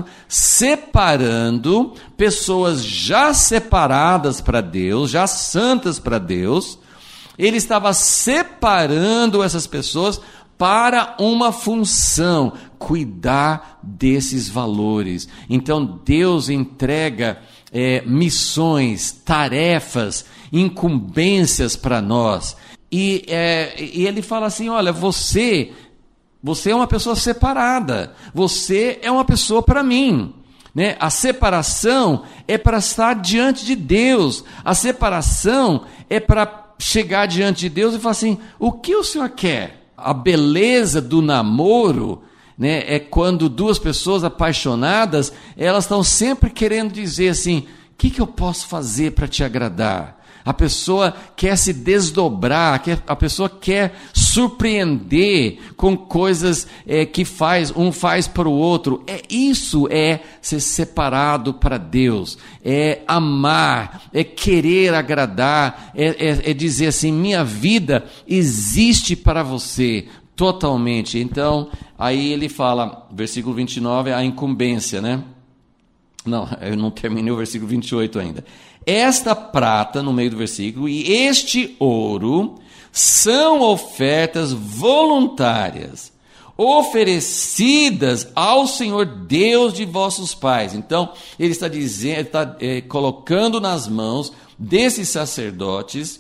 separando pessoas já separadas para Deus, já santas para Deus. Ele estava separando essas pessoas para uma função, cuidar desses valores. Então Deus entrega missões, tarefas, incumbências para nós. E ele fala assim, olha, você é uma pessoa separada, você é uma pessoa para mim, né? A separação é para estar diante de Deus, a separação é para chegar diante de Deus e falar assim, o que o Senhor quer? A beleza do namoro, né, é quando duas pessoas apaixonadas, elas estão sempre querendo dizer assim, o que eu posso fazer para te agradar? A pessoa quer se desdobrar, a pessoa quer surpreender com coisas que um faz para o outro. Isso é ser separado para Deus, é amar, é querer agradar, é dizer assim, minha vida existe para você totalmente. Então, aí ele fala, versículo 29, a incumbência, né? Não, eu não terminei o versículo 28 ainda. Esta prata, no meio do versículo, e este ouro são ofertas voluntárias, oferecidas ao Senhor Deus de vossos pais. Então, ele está dizendo, colocando nas mãos desses sacerdotes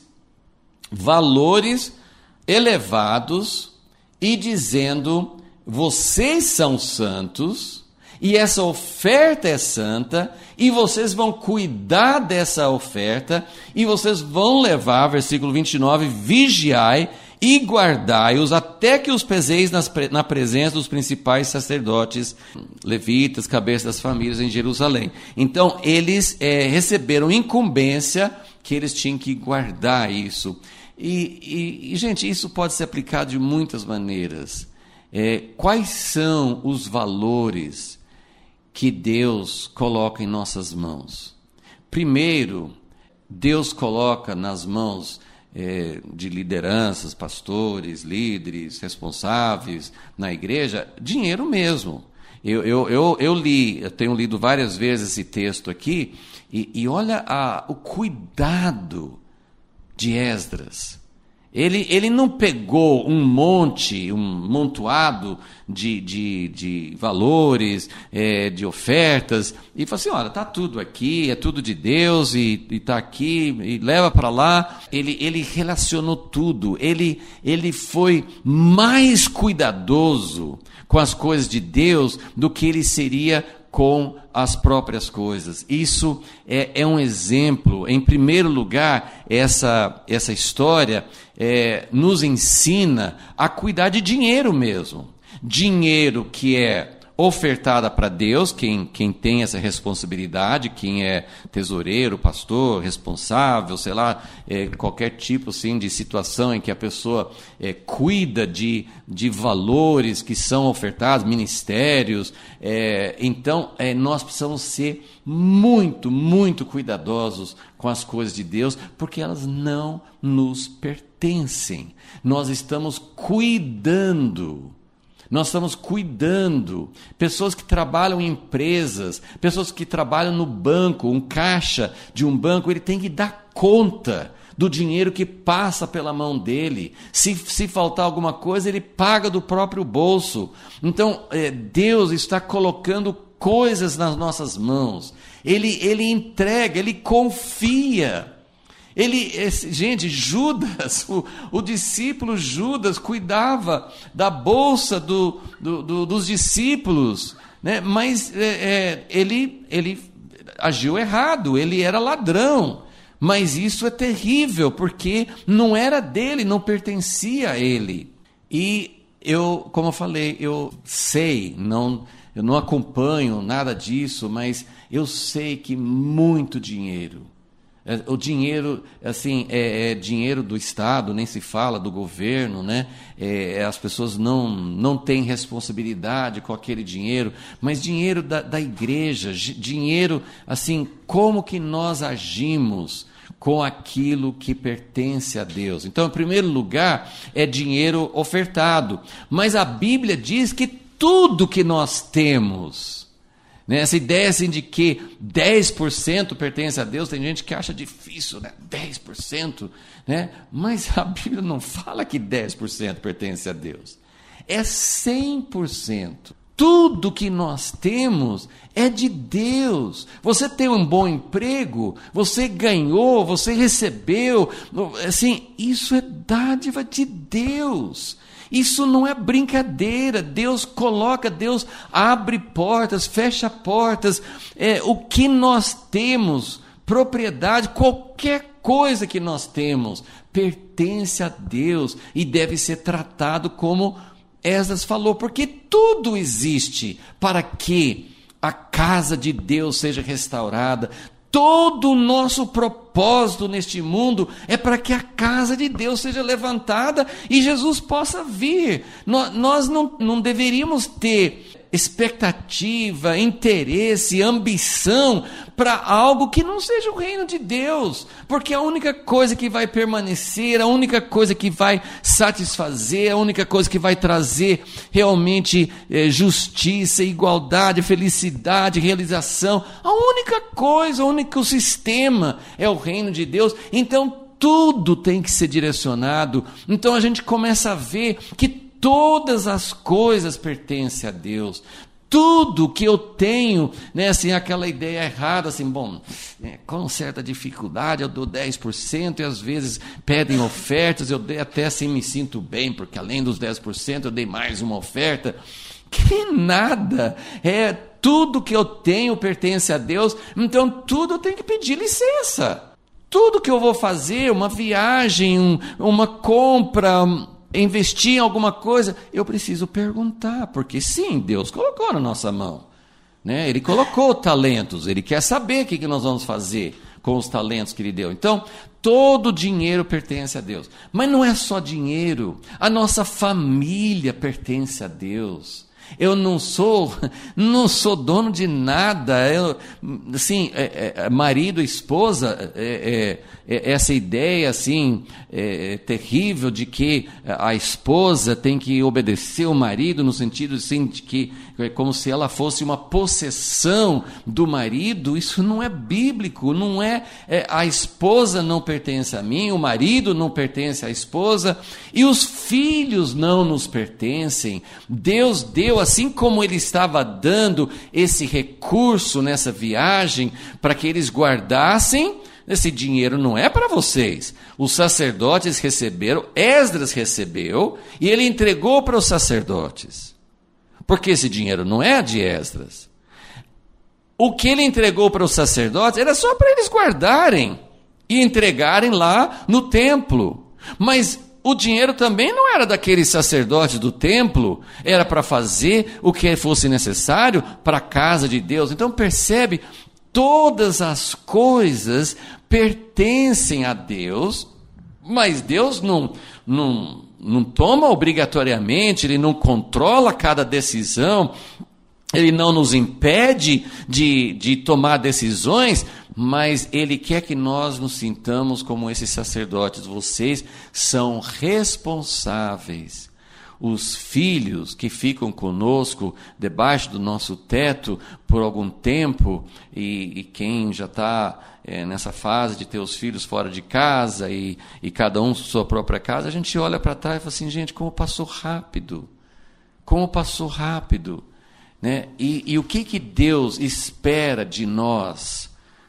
valores elevados e dizendo, vocês são santos, e essa oferta é santa, e vocês vão cuidar dessa oferta, e vocês vão levar, versículo 29, vigiai e guardai-os até que os peseis na presença dos principais sacerdotes, levitas, cabeças das famílias em Jerusalém. Então, eles receberam incumbência que eles tinham que guardar isso. E, gente, isso pode ser aplicado de muitas maneiras. Quais são os valores que Deus coloca em nossas mãos? Primeiro, Deus coloca nas mãos de lideranças, pastores, líderes, responsáveis na igreja, dinheiro mesmo. Eu tenho lido várias vezes esse texto aqui, e olha o cuidado de Esdras. Ele não pegou um montoado de valores, de ofertas, e falou assim, olha, está tudo aqui, é tudo de Deus, e está aqui, e leva para lá. Ele relacionou tudo, ele foi mais cuidadoso com as coisas de Deus do que ele seria com as próprias coisas. Isso é um exemplo. Em primeiro lugar, essa história nos ensina a cuidar de dinheiro mesmo. Dinheiro que é ofertada para Deus, quem tem essa responsabilidade, quem é tesoureiro, pastor, responsável, sei lá, qualquer tipo assim, de situação em que a pessoa cuida de valores que são ofertados, ministérios. Então, nós precisamos ser muito, muito cuidadosos com as coisas de Deus, porque elas não nos pertencem. Nós estamos cuidando. Pessoas que trabalham em empresas, pessoas que trabalham no banco, um caixa de um banco, ele tem que dar conta do dinheiro que passa pela mão dele. Se faltar alguma coisa, ele paga do próprio bolso. Então, Deus está colocando coisas nas nossas mãos. Ele entrega, ele confia. Gente, Judas, o discípulo Judas cuidava da bolsa dos discípulos, né? Mas ele agiu errado, ele era ladrão. Mas isso é terrível, porque não era dele, não pertencia a ele. E como eu falei, eu não acompanho nada disso, mas eu sei que muito dinheiro, o dinheiro, assim, é dinheiro do Estado, nem se fala do governo, né? As pessoas não têm responsabilidade com aquele dinheiro, mas dinheiro da igreja, dinheiro, assim, como que nós agimos com aquilo que pertence a Deus. Então, em primeiro lugar, é dinheiro ofertado, mas a Bíblia diz que tudo que nós temos, né? Essa ideia assim, de que 10% pertence a Deus, tem gente que acha difícil, né? 10%, né? Mas a Bíblia não fala que 10% pertence a Deus. É 100%. Tudo que nós temos é de Deus. Você tem um bom emprego, você ganhou, você recebeu, assim, isso é dádiva de Deus. Isso não é brincadeira. Deus abre portas, fecha portas. O que nós temos, propriedade, qualquer coisa que nós temos, pertence a Deus e deve ser tratado como Esdras falou, porque tudo existe para que a casa de Deus seja restaurada. Todo o nosso propósito neste mundo é para que a casa de Deus seja levantada e Jesus possa vir. Nós não deveríamos ter expectativa, interesse, ambição para algo que não seja o reino de Deus, porque a única coisa que vai permanecer, a única coisa que vai satisfazer, a única coisa que vai trazer realmente justiça, igualdade, felicidade, realização, a única coisa, o único sistema é o reino de Deus. Então tudo tem que ser direcionado. Então a gente começa a ver que todas as coisas pertencem a Deus. Tudo que eu tenho, né, assim, aquela ideia errada, assim, bom, com certa dificuldade eu dou 10% e às vezes pedem ofertas, eu até assim me sinto bem, porque além dos 10% eu dei mais uma oferta. Que nada, tudo que eu tenho pertence a Deus, então tudo eu tenho que pedir licença. Tudo que eu vou fazer, uma viagem, uma compra, investir em alguma coisa, eu preciso perguntar, porque sim, Deus colocou na nossa mão, né? Ele colocou talentos, Ele quer saber o que nós vamos fazer com os talentos que Ele deu. Então, todo dinheiro pertence a Deus, mas não é só dinheiro, a nossa família pertence a Deus. Eu não sou dono de nada. Assim, marido, esposa, essa ideia assim terrível de que a esposa tem que obedecer o marido, no sentido assim, de que é como se ela fosse uma possessão do marido. Isso não é bíblico. Não a esposa não pertence a mim, o marido não pertence à esposa e os filhos não nos pertencem. Deus deu, assim como Ele estava dando esse recurso nessa viagem para que eles guardassem. Esse dinheiro não é para vocês. Os sacerdotes receberam, Esdras recebeu e ele entregou para os sacerdotes. Porque esse dinheiro não é de Esdras. O que ele entregou para os sacerdotes era só para eles guardarem e entregarem lá no templo. Mas o dinheiro também não era daqueles sacerdotes do templo, era para fazer o que fosse necessário para a casa de Deus. Então percebe, todas as coisas pertencem a Deus, mas Deus não toma obrigatoriamente, Ele não controla cada decisão, Ele não nos impede de tomar decisões, mas Ele quer que nós nos sintamos como esses sacerdotes. Vocês são responsáveis. Os filhos que ficam conosco debaixo do nosso teto por algum tempo, e quem já está nessa fase de ter os filhos fora de casa e cada um sua própria casa, a gente olha para trás e fala assim, gente, como passou rápido, né? E o que Deus espera de nós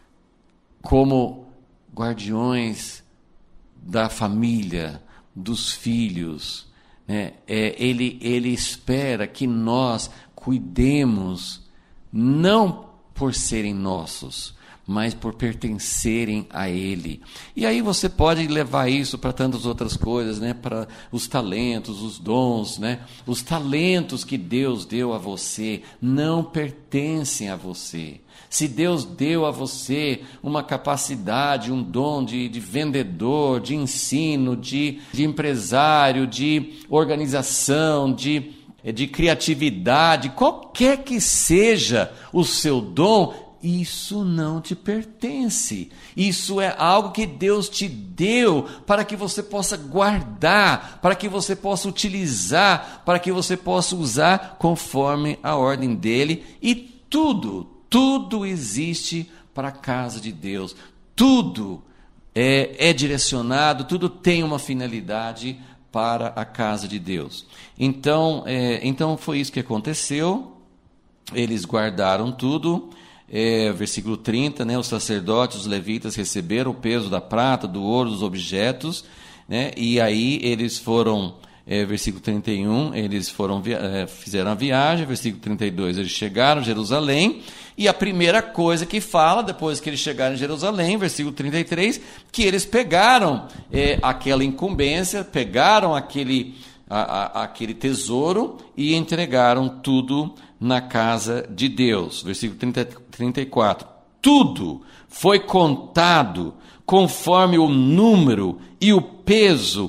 como guardiões da família, dos filhos, né? Ele espera que nós cuidemos, não por serem nossos, mas por pertencerem a Ele. E aí você pode levar isso para tantas outras coisas, né? Para os talentos, os dons, né? Os talentos que Deus deu a você não pertencem a você. Se Deus deu a você uma capacidade, um dom de vendedor, de ensino, de empresário, de organização, de criatividade, qualquer que seja o seu dom, isso não te pertence. Isso é algo que Deus te deu para que você possa guardar, para que você possa utilizar, para que você possa usar conforme a ordem dele. E tudo existe para a casa de Deus. Tudo é direcionado, tudo tem uma finalidade para a casa de Deus. Então foi isso que aconteceu. Eles guardaram tudo. Versículo 30, né? Os sacerdotes, os levitas receberam o peso da prata, do ouro, dos objetos, né? E aí eles foram, versículo 31, eles fizeram a viagem. Versículo 32, eles chegaram a Jerusalém, e a primeira coisa que fala, depois que eles chegaram em Jerusalém, versículo 33, que eles pegaram aquela incumbência, pegaram aquele tesouro e entregaram tudo na casa de Deus. Versículo 34. Tudo foi contado conforme o número e o peso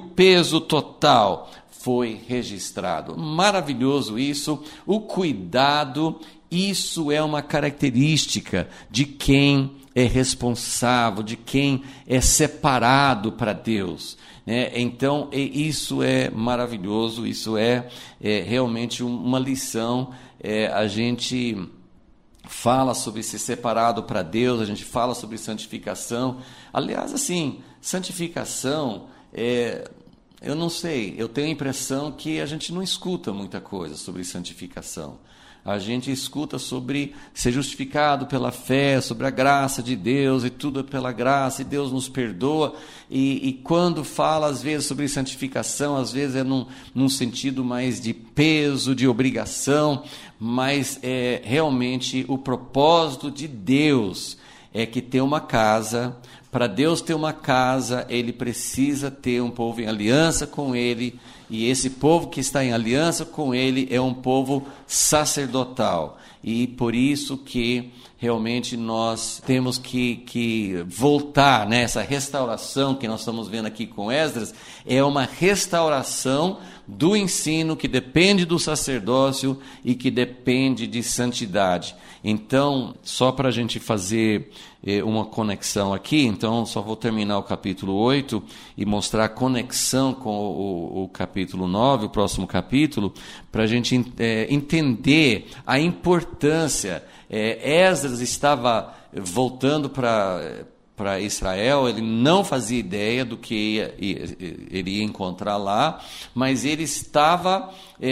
total foi registrado. Maravilhoso isso, o cuidado, isso é uma característica de quem é responsável, de quem é separado para Deus. Então, isso é maravilhoso, isso é realmente uma lição. A gente fala sobre ser separado para Deus, a gente fala sobre santificação. Aliás, assim, santificação, eu não sei, eu tenho a impressão que a gente não escuta muita coisa sobre santificação. A gente escuta sobre ser justificado pela fé, sobre a graça de Deus, e tudo é pela graça, e Deus nos perdoa. E quando fala, às vezes, sobre santificação, às vezes é num sentido mais de peso, de obrigação, mas realmente o propósito de Deus é que ter uma casa. Para Deus ter uma casa, Ele precisa ter um povo em aliança com Ele, e esse povo que está em aliança com Ele é um povo sacerdotal. E por isso que realmente nós temos que voltar, né? Essa restauração que nós estamos vendo aqui com Esdras é uma restauração do ensino, que depende do sacerdócio e que depende de santidade. Então, só para a gente fazer uma conexão aqui, então só vou terminar o capítulo 8 e mostrar a conexão com o capítulo 9, o próximo capítulo, para a gente entender a importância. Esdras estava voltando para Israel, ele não fazia ideia do que ele ia encontrar lá, mas ele estava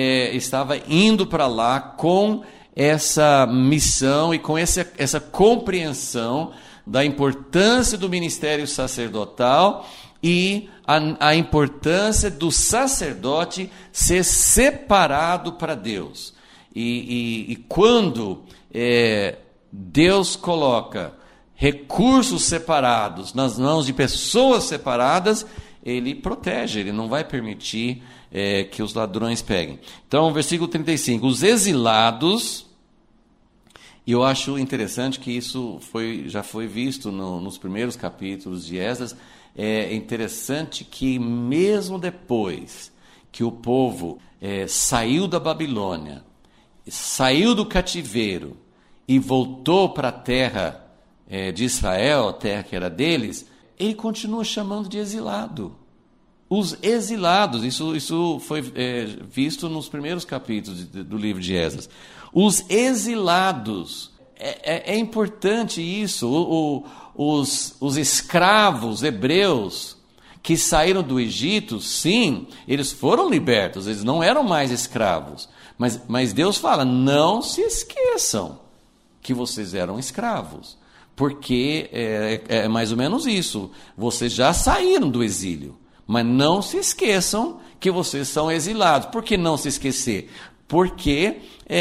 indo para lá com essa missão e com essa compreensão da importância do ministério sacerdotal e a importância do sacerdote ser separado para Deus. E quando Deus coloca recursos separados nas mãos de pessoas separadas, ele protege, ele não vai permitir que os ladrões peguem. Então, versículo 35, os exilados, e eu acho interessante que isso já foi visto nos primeiros capítulos de Esdras. É interessante que mesmo depois que o povo saiu da Babilônia, saiu do cativeiro e voltou para a terra de Israel, a terra que era deles, ele continua chamando de exilado. Os exilados, isso foi visto nos primeiros capítulos do livro de Esdras. Os exilados, é importante isso. Os escravos hebreus que saíram do Egito, sim, eles foram libertos, eles não eram mais escravos. Mas Deus fala, não se esqueçam que vocês eram escravos. Porque é mais ou menos isso. Vocês já saíram do exílio, mas não se esqueçam que vocês são exilados. Por que não se esquecer? Porque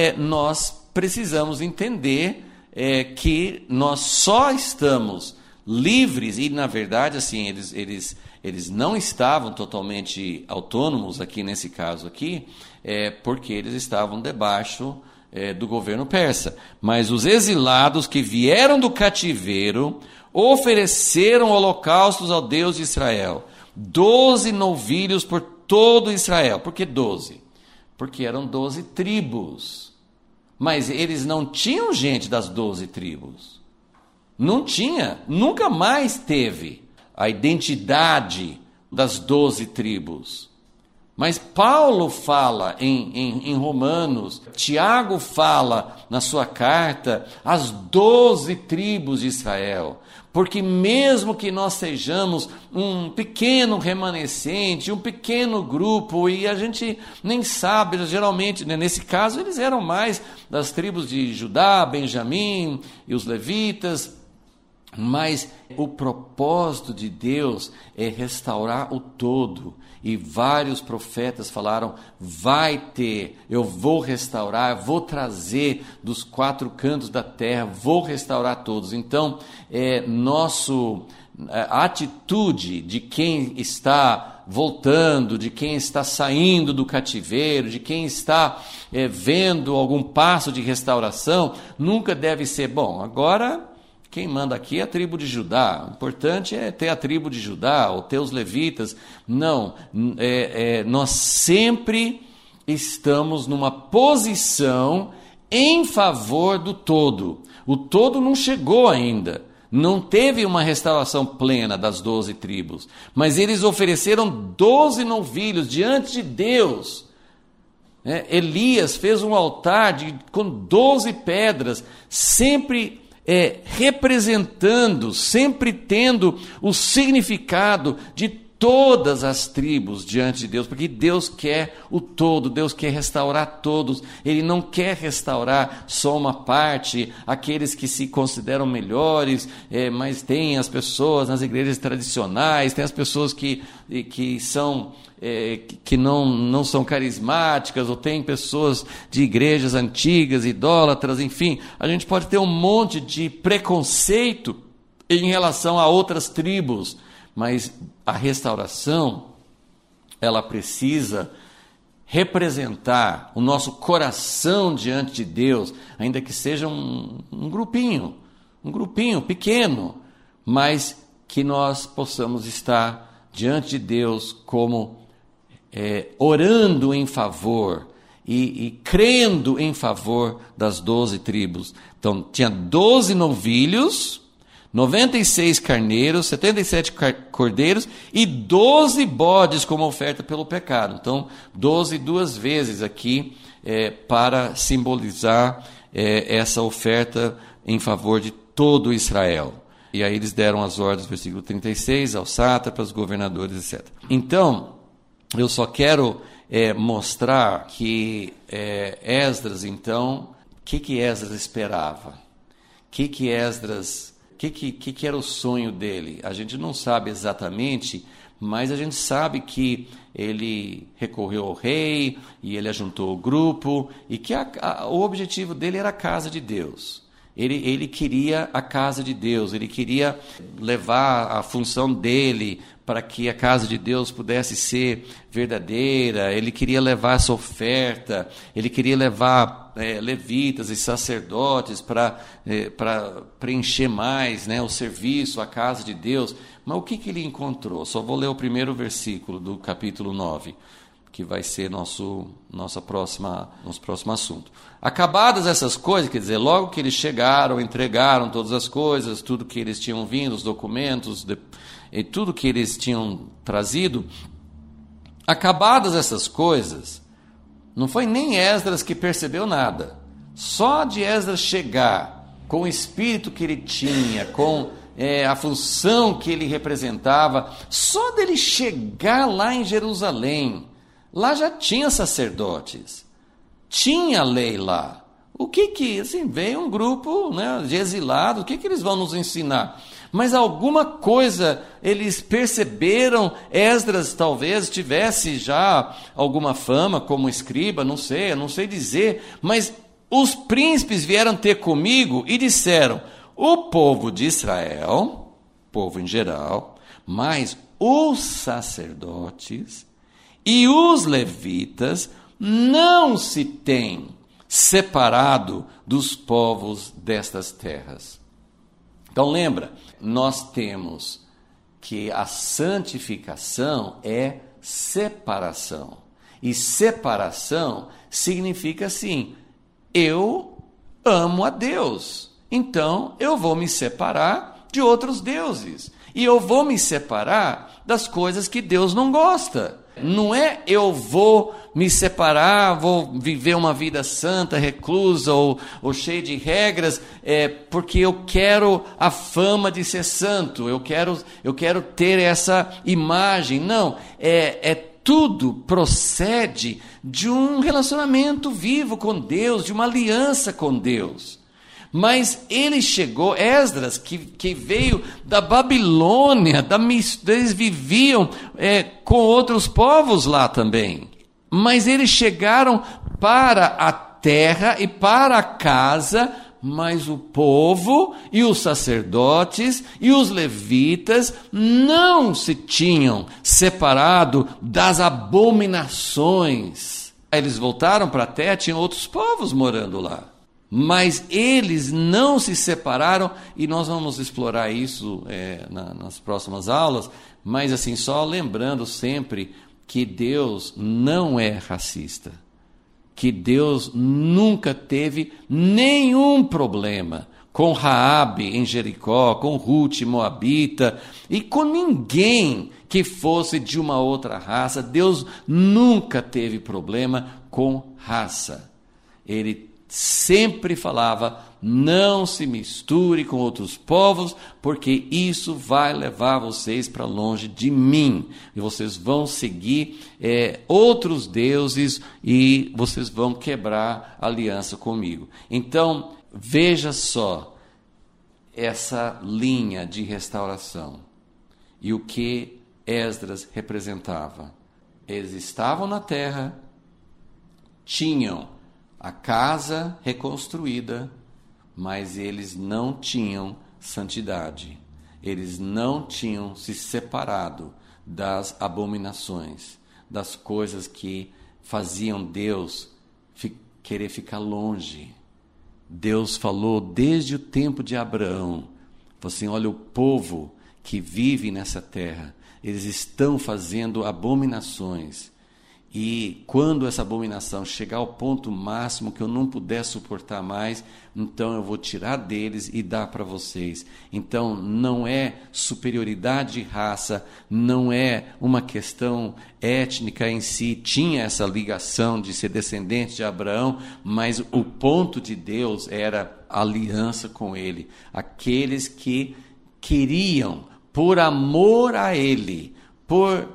nós precisamos entender que nós só estamos livres, e na verdade assim, eles não estavam totalmente autônomos aqui nesse caso aqui, porque eles estavam debaixo do governo persa. Mas os exilados que vieram do cativeiro ofereceram holocaustos ao Deus de Israel, 12 novilhos por todo Israel. Por que 12? Porque eram 12 tribos. Mas eles não tinham gente das 12 tribos. Não tinha, nunca mais teve a identidade das 12 tribos. Mas Paulo fala em Romanos, Tiago fala na sua carta, as 12 tribos de Israel. Porque mesmo que nós sejamos um pequeno remanescente, um pequeno grupo, e a gente nem sabe, geralmente, nesse caso, eles eram mais das tribos de Judá, Benjamim e os levitas, mas o propósito de Deus é restaurar o todo. E vários profetas falaram, eu vou restaurar, vou trazer dos 4 cantos da terra, vou restaurar todos. Então, a atitude de quem está voltando, de quem está saindo do cativeiro, de quem está vendo algum passo de restauração, nunca deve ser, bom, agora quem manda aqui é a tribo de Judá, o importante é ter a tribo de Judá, ou ter os levitas. Não, nós sempre estamos numa posição em favor do todo. O todo não chegou ainda, não teve uma restauração plena das 12 tribos, mas eles ofereceram 12 novilhos diante de Deus. Elias fez um altar com 12 pedras, sempre representando, sempre tendo o significado de todas as tribos diante de Deus, porque Deus quer o todo, Deus quer restaurar todos, Ele não quer restaurar só uma parte, aqueles que se consideram melhores, mas tem as pessoas nas igrejas tradicionais, tem as pessoas que são... que não são carismáticas, ou tem pessoas de igrejas antigas, idólatras, enfim, a gente pode ter um monte de preconceito em relação a outras tribos, mas a restauração, ela precisa representar o nosso coração diante de Deus, ainda que seja um grupinho pequeno, mas que nós possamos estar diante de Deus como orando em favor e crendo em favor das 12 tribos. Então, tinha 12 novilhos, 96 carneiros, 77 cordeiros e 12 bodes como oferta pelo pecado. Então, 12 duas vezes aqui para simbolizar essa oferta em favor de todo Israel. E aí eles deram as ordens, versículo 36, aos sátrapas, governadores, etc. Então, eu só quero mostrar que Esdras, então, o que Esdras esperava? O que Esdras... O que era o sonho dele? A gente não sabe exatamente, mas a gente sabe que ele recorreu ao rei e ele ajuntou o grupo e que o objetivo dele era a casa de Deus. Ele queria a casa de Deus, ele queria levar a função dele para que a casa de Deus pudesse ser verdadeira, ele queria levar essa oferta, ele queria levar levitas e sacerdotes para preencher mais, né, o serviço à casa de Deus. Mas o que ele encontrou? Só vou ler o primeiro versículo do capítulo 9, que vai ser nosso próximo assunto. Acabadas essas coisas, quer dizer, logo que eles chegaram, entregaram todas as coisas, tudo que eles tinham vindo, os documentos, e tudo que eles tinham trazido, acabadas essas coisas, não foi nem Esdras que percebeu nada. Só de Esdras chegar, com o espírito que ele tinha, com a função que ele representava, só dele chegar lá em Jerusalém, lá já tinha sacerdotes, tinha lei lá. Assim, veio um grupo, né, de exilados, o que eles vão nos ensinar? Mas alguma coisa eles perceberam. Esdras talvez tivesse já alguma fama como escriba, eu não sei dizer, mas os príncipes vieram ter comigo e disseram: o povo de Israel, povo em geral, mas os sacerdotes e os levitas não se têm separado dos povos destas terras. Então lembra, nós temos que a santificação é separação. E separação significa assim: eu amo a Deus, então eu vou me separar de outros deuses. E eu vou me separar das coisas que Deus não gosta. Não é eu vou me separar, vou viver uma vida santa, reclusa ou cheia de regras, porque eu quero a fama de ser santo, eu quero ter essa imagem. Não, tudo procede de um relacionamento vivo com Deus, de uma aliança com Deus. Mas ele chegou, Esdras, que veio da Babilônia, eles viviam com outros povos lá também. Mas eles chegaram para a terra e para a casa, mas o povo e os sacerdotes e os levitas não se tinham separado das abominações. Eles voltaram para a terra, tinham outros povos morando lá. Mas eles não se separaram, e nós vamos explorar isso nas próximas aulas, mas assim, só lembrando sempre que Deus não é racista, que Deus nunca teve nenhum problema com Raabe em Jericó, com Ruth moabita, e com ninguém que fosse de uma outra raça. Deus nunca teve problema com raça. Ele sempre falava: não se misture com outros povos, porque isso vai levar vocês para longe de mim. E vocês vão seguir outros deuses e vocês vão quebrar a aliança comigo. Então, veja só essa linha de restauração e o que Esdras representava. Eles estavam na terra, tinham a casa reconstruída, mas eles não tinham santidade. Eles não tinham se separado das abominações, das coisas que faziam Deus querer ficar longe. Deus falou desde o tempo de Abraão, falou assim: olha, o povo que vive nessa terra, eles estão fazendo abominações. E quando essa abominação chegar ao ponto máximo que eu não puder suportar mais, então eu vou tirar deles e dar para vocês. Então não é superioridade de raça, não é uma questão étnica em si. Tinha essa ligação de ser descendente de Abraão, mas o ponto de Deus era a aliança com ele. Aqueles que queriam, por amor a ele, por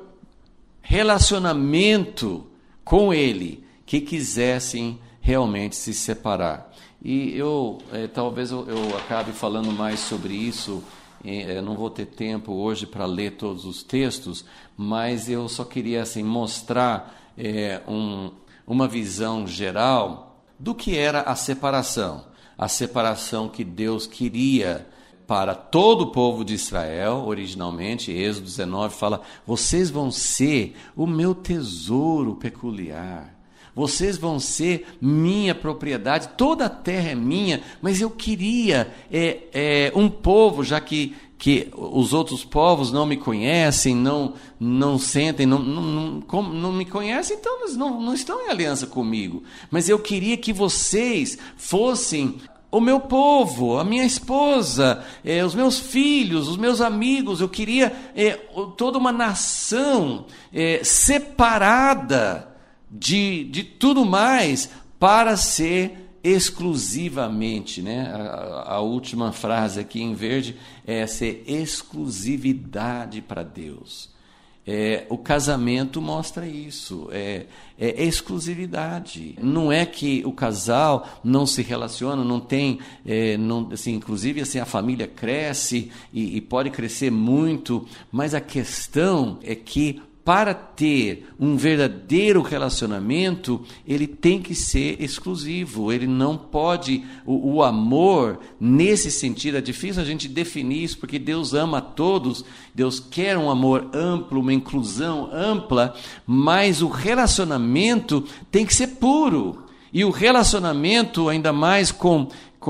relacionamento com ele, que quisessem realmente se separar. E talvez eu acabe falando mais sobre isso, não vou ter tempo hoje para ler todos os textos, mas eu só queria assim, mostrar uma visão geral do que era a separação que Deus queria para todo o povo de Israel. Originalmente, Êxodo 19 fala: vocês vão ser o meu tesouro peculiar, vocês vão ser minha propriedade, toda a terra é minha, mas eu queria um povo, já que os outros povos não me conhecem, não sentem, não me conhecem, então eles não estão em aliança comigo, mas eu queria que vocês fossem o meu povo, a minha esposa, os meus filhos, os meus amigos. Eu queria toda uma nação separada de tudo mais para ser exclusivamente, né? A última frase aqui em verde é ser exclusividade para Deus. O casamento mostra isso, é exclusividade. Não é que o casal não se relaciona, não tem, assim, inclusive assim, a família cresce e pode crescer muito, mas a questão é que para ter um verdadeiro relacionamento, ele tem que ser exclusivo, ele não pode, o amor, nesse sentido, é difícil a gente definir isso, porque Deus ama a todos, Deus quer um amor amplo, uma inclusão ampla, mas o relacionamento tem que ser puro, e o relacionamento, ainda mais com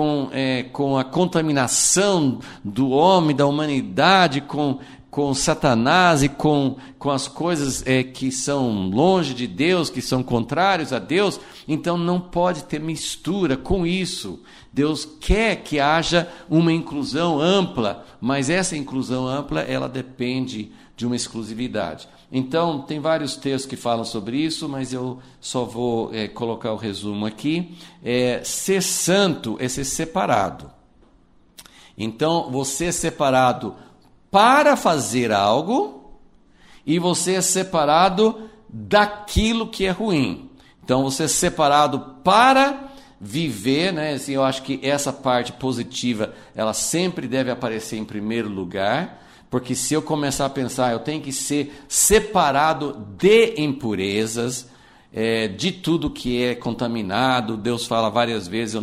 a contaminação do homem, da humanidade, com Satanás e com as coisas que são longe de Deus, que são contrários a Deus, então não pode ter mistura com isso. Deus quer que haja uma inclusão ampla, mas essa inclusão ampla, ela depende de uma exclusividade. Então, tem vários textos que falam sobre isso, mas eu só vou colocar o resumo aqui. Ser santo é ser separado. Então, você é separado para fazer algo, e você é separado daquilo que é ruim. Então, você é separado para viver, né? Assim, eu acho que essa parte positiva, ela sempre deve aparecer em primeiro lugar, porque se eu começar a pensar, eu tenho que ser separado de impurezas, de tudo que é contaminado. Deus fala várias vezes,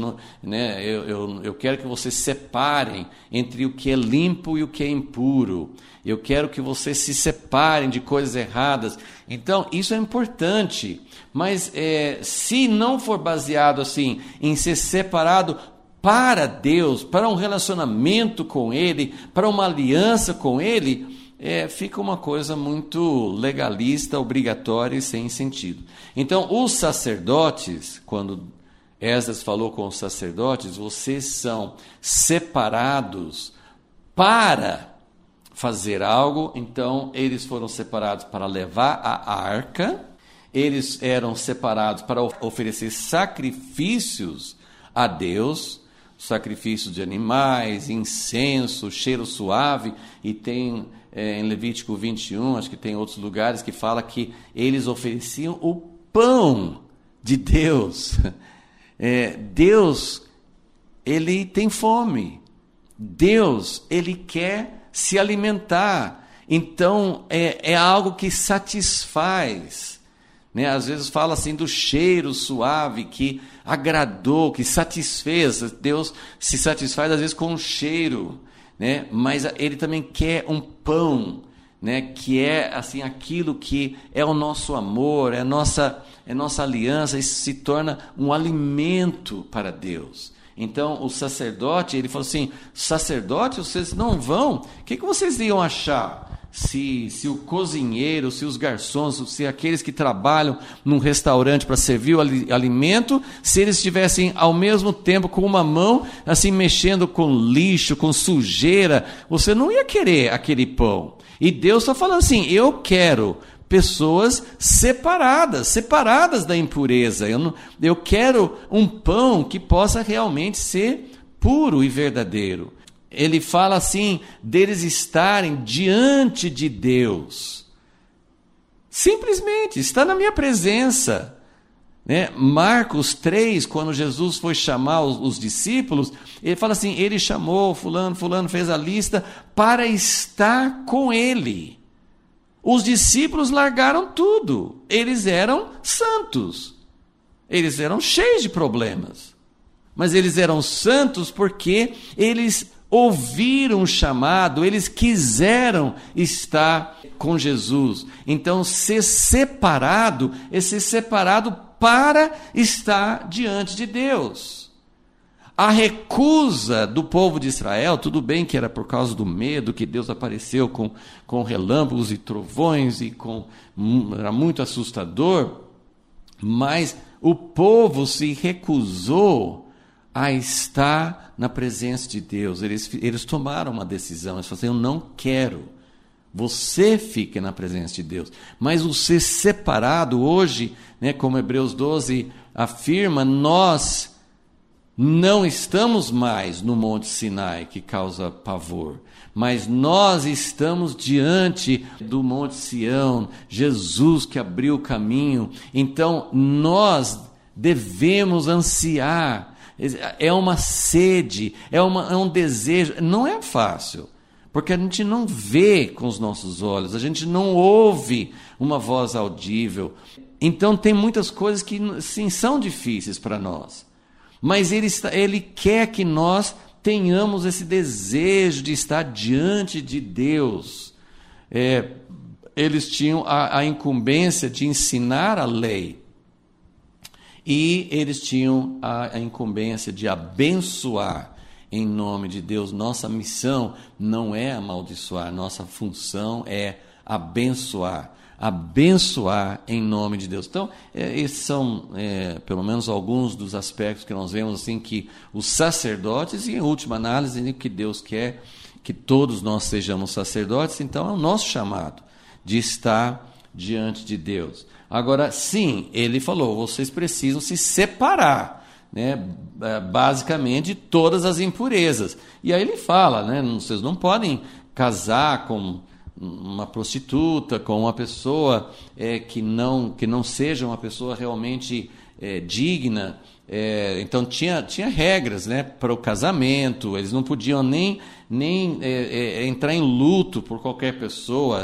eu quero que vocês separem entre o que é limpo e o que é impuro. Eu quero que vocês se separem de coisas erradas. Então, isso é importante. Mas se não for baseado assim em ser separado para Deus, para um relacionamento com Ele, para uma aliança com Ele, fica uma coisa muito legalista, obrigatória e sem sentido. Então, os sacerdotes, quando Esdras falou com os sacerdotes, vocês são separados para fazer algo. Então, eles foram separados para levar a arca, eles eram separados para oferecer sacrifícios a Deus, sacrifícios de animais, incenso, cheiro suave, e tem em Levítico 21, acho que tem outros lugares que fala que eles ofereciam o pão de Deus. Deus, ele tem fome. Deus, ele quer se alimentar. Então, é algo que satisfaz. Né? Às vezes fala assim do cheiro suave que agradou, que satisfez. Deus se satisfaz às vezes com o cheiro, né? Mas ele também quer um pão, né? Que é assim, aquilo que é o nosso amor, é nossa aliança. Isso se torna um alimento para Deus. Então o sacerdote, ele falou assim: sacerdote, vocês não vão, o que vocês iam achar se o cozinheiro, se os garçons, se aqueles que trabalham num restaurante para servir o alimento, se eles estivessem ao mesmo tempo com uma mão assim mexendo com lixo, com sujeira, você não ia querer aquele pão. E Deus está falando assim: eu quero pessoas separadas da impureza. Eu quero um pão que possa realmente ser puro e verdadeiro. Ele fala assim, deles estarem diante de Deus. Simplesmente, está na minha presença. Né? Marcos 3, quando Jesus foi chamar os discípulos, ele fala assim, ele chamou fulano fez a lista para estar com ele. Os discípulos largaram tudo. Eles eram santos. Eles eram cheios de problemas. Mas eles eram santos porque eles ouviram o chamado, eles quiseram estar com Jesus. Então, ser separado é ser separado para estar diante de Deus. A recusa do povo de Israel, tudo bem que era por causa do medo que Deus apareceu com relâmpagos e trovões, era muito assustador, mas o povo se recusou a estar na presença de Deus. Eles tomaram uma decisão, eles falaram assim, eu não quero, você fique na presença de Deus. Mas o ser separado hoje, né, como Hebreus 12 afirma, nós não estamos mais no Monte Sinai, que causa pavor, mas nós estamos diante do Monte Sião, Jesus que abriu o caminho. Então nós devemos ansiar. É uma sede, é um desejo. Não é fácil, porque a gente não vê com os nossos olhos, a gente não ouve uma voz audível. Então tem muitas coisas que sim, são difíceis para nós. Mas ele quer que nós tenhamos esse desejo de estar diante de Deus. Eles tinham a incumbência de ensinar a lei. E eles tinham a incumbência de abençoar em nome de Deus. Nossa missão não é amaldiçoar, nossa função é abençoar. Abençoar em nome de Deus. Então, esses são, pelo menos, alguns dos aspectos que nós vemos assim, que os sacerdotes, e em última análise, que Deus quer que todos nós sejamos sacerdotes. Então, é o nosso chamado de estar diante de Deus. Agora, sim, ele falou, vocês precisam se separar, né, basicamente, de todas as impurezas. E aí ele fala, né, vocês não podem casar com uma prostituta, com uma pessoa que não seja uma pessoa realmente digna. Então tinha regras, né, para o casamento, eles não podiam nem entrar em luto por qualquer pessoa.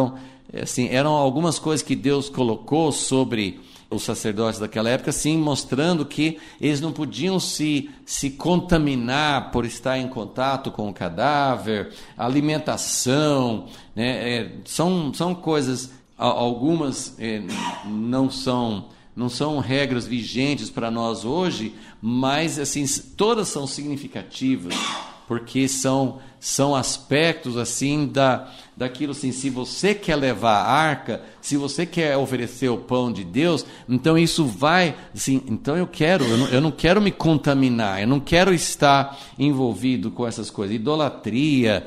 Eram algumas coisas que Deus colocou sobre os sacerdotes daquela época, sim, mostrando que eles não podiam se contaminar por estar em contato com o cadáver, alimentação, né? São coisas, algumas não são regras vigentes para nós hoje, mas assim, todas são significativas, porque são aspectos assim daquilo assim, se você quer levar a arca, se você quer oferecer o pão de Deus, então isso vai, assim, então eu não quero me contaminar, eu não quero estar envolvido com essas coisas, idolatria,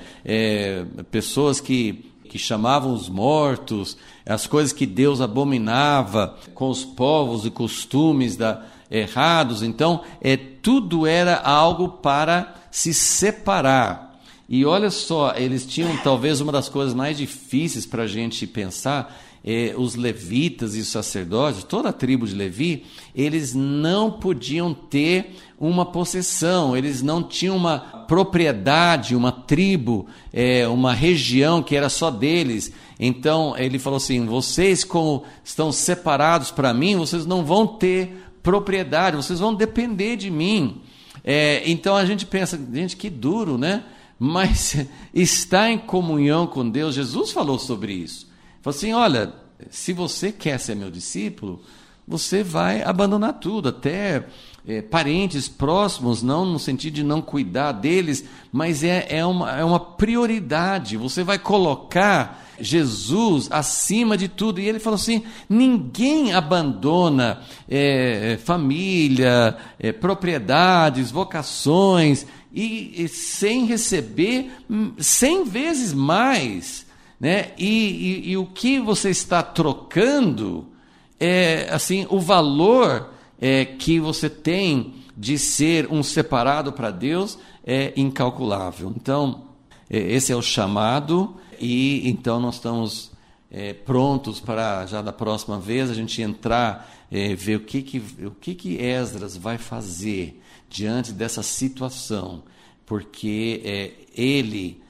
pessoas que chamavam os mortos, as coisas que Deus abominava, com os povos e costumes errados. Então, tudo era algo para se separar. E olha só, eles tinham talvez uma das coisas mais difíceis para a gente pensar, os levitas e os sacerdotes, toda a tribo de Levi, eles não podiam ter uma possessão, eles não tinham uma propriedade, uma tribo, uma região que era só deles. Então ele falou assim, vocês como estão separados para mim, vocês não vão ter propriedade, vocês vão depender de mim. Então a gente pensa, gente, que duro, né? Mas estar em comunhão com Deus, Jesus falou sobre isso. Falou assim, olha, se você quer ser meu discípulo, você vai abandonar tudo, até parentes próximos, não no sentido de não cuidar deles, mas é uma prioridade. Você vai colocar Jesus acima de tudo. E ele falou assim: ninguém abandona família, propriedades, vocações, e sem receber 100 vezes mais, né? E o que você está trocando assim, o valor que você tem de ser um separado para Deus é incalculável. Então, esse é o chamado, e então nós estamos prontos para, já da próxima vez, a gente entrar, ver o que Esdras vai fazer diante dessa situação, porque ele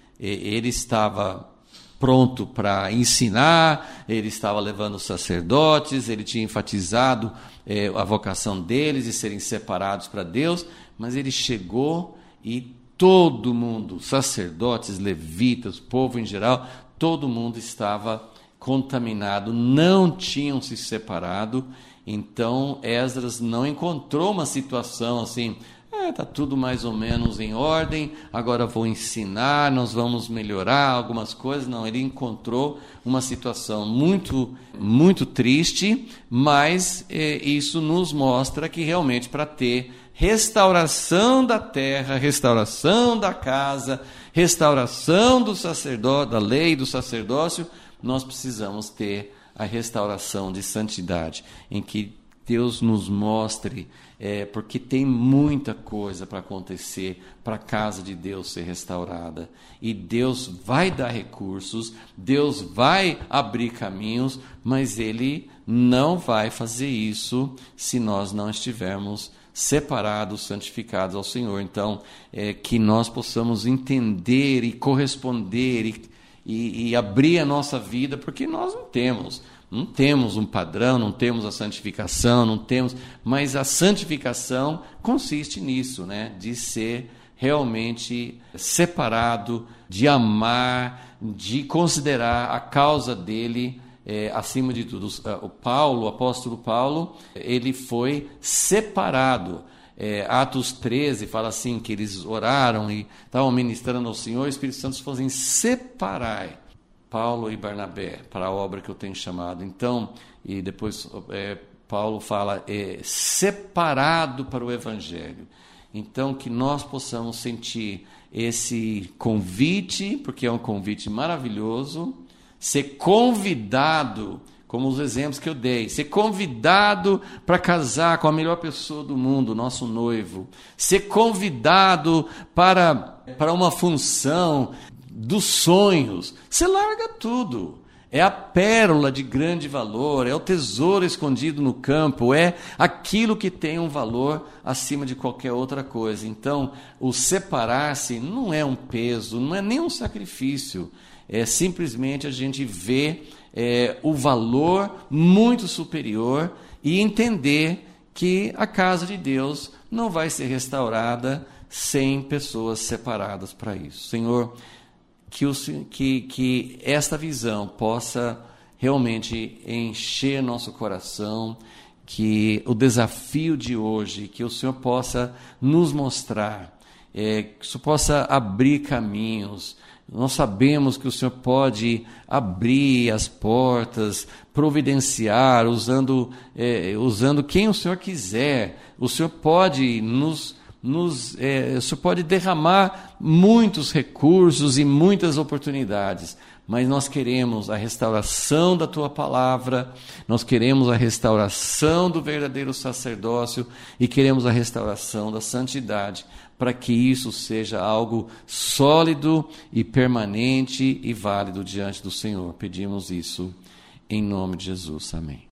estava pronto para ensinar, ele estava levando os sacerdotes, ele tinha enfatizado a vocação deles de serem separados para Deus, mas ele chegou e todo mundo, sacerdotes, levitas, povo em geral, todo mundo estava contaminado, não tinham se separado. Então Esdras não encontrou uma situação assim: está tudo mais ou menos em ordem, agora vou ensinar, nós vamos melhorar algumas coisas. Não, ele encontrou uma situação muito, muito triste, mas isso nos mostra que realmente, para ter restauração da terra, restauração da casa, restauração do sacerdote, da lei do sacerdócio, nós precisamos ter a restauração de santidade, em que Deus nos mostre, porque tem muita coisa para acontecer para a casa de Deus ser restaurada. E Deus vai dar recursos, Deus vai abrir caminhos, mas Ele não vai fazer isso se nós não estivermos separados, santificados ao Senhor. Então, que nós possamos entender e corresponder e abrir a nossa vida, porque nós não temos um padrão, não temos a santificação, mas a santificação consiste nisso, né? De ser realmente separado, de amar, de considerar a causa dele acima de tudo. O apóstolo Paulo, ele foi separado. Atos 13 fala assim, que eles oraram e estavam ministrando ao Senhor, e o Espírito Santo falou assim: separai Paulo e Barnabé para a obra que eu tenho chamado. Então, e depois Paulo fala separado para o Evangelho. Então, que nós possamos sentir esse convite, porque é um convite maravilhoso, ser convidado, como os exemplos que eu dei, ser convidado para casar com a melhor pessoa do mundo, nosso noivo, ser convidado para uma função dos sonhos. Você larga tudo. É a pérola de grande valor, é o tesouro escondido no campo, é aquilo que tem um valor acima de qualquer outra coisa. Então, o separar-se não é um peso, não é nem um sacrifício, é simplesmente a gente ver o valor muito superior e entender que a casa de Deus não vai ser restaurada sem pessoas separadas para isso. Senhor, que esta visão possa realmente encher nosso coração, que o desafio de hoje, que o Senhor possa nos mostrar, que o Senhor possa abrir caminhos. Nós sabemos que o Senhor pode abrir as portas, providenciar, usando quem o Senhor quiser. O Senhor pode o Senhor pode derramar muitos recursos e muitas oportunidades, mas nós queremos a restauração da Tua Palavra, nós queremos a restauração do verdadeiro sacerdócio e queremos a restauração da santidade, para que isso seja algo sólido e permanente e válido diante do Senhor. Pedimos isso em nome de Jesus. Amém.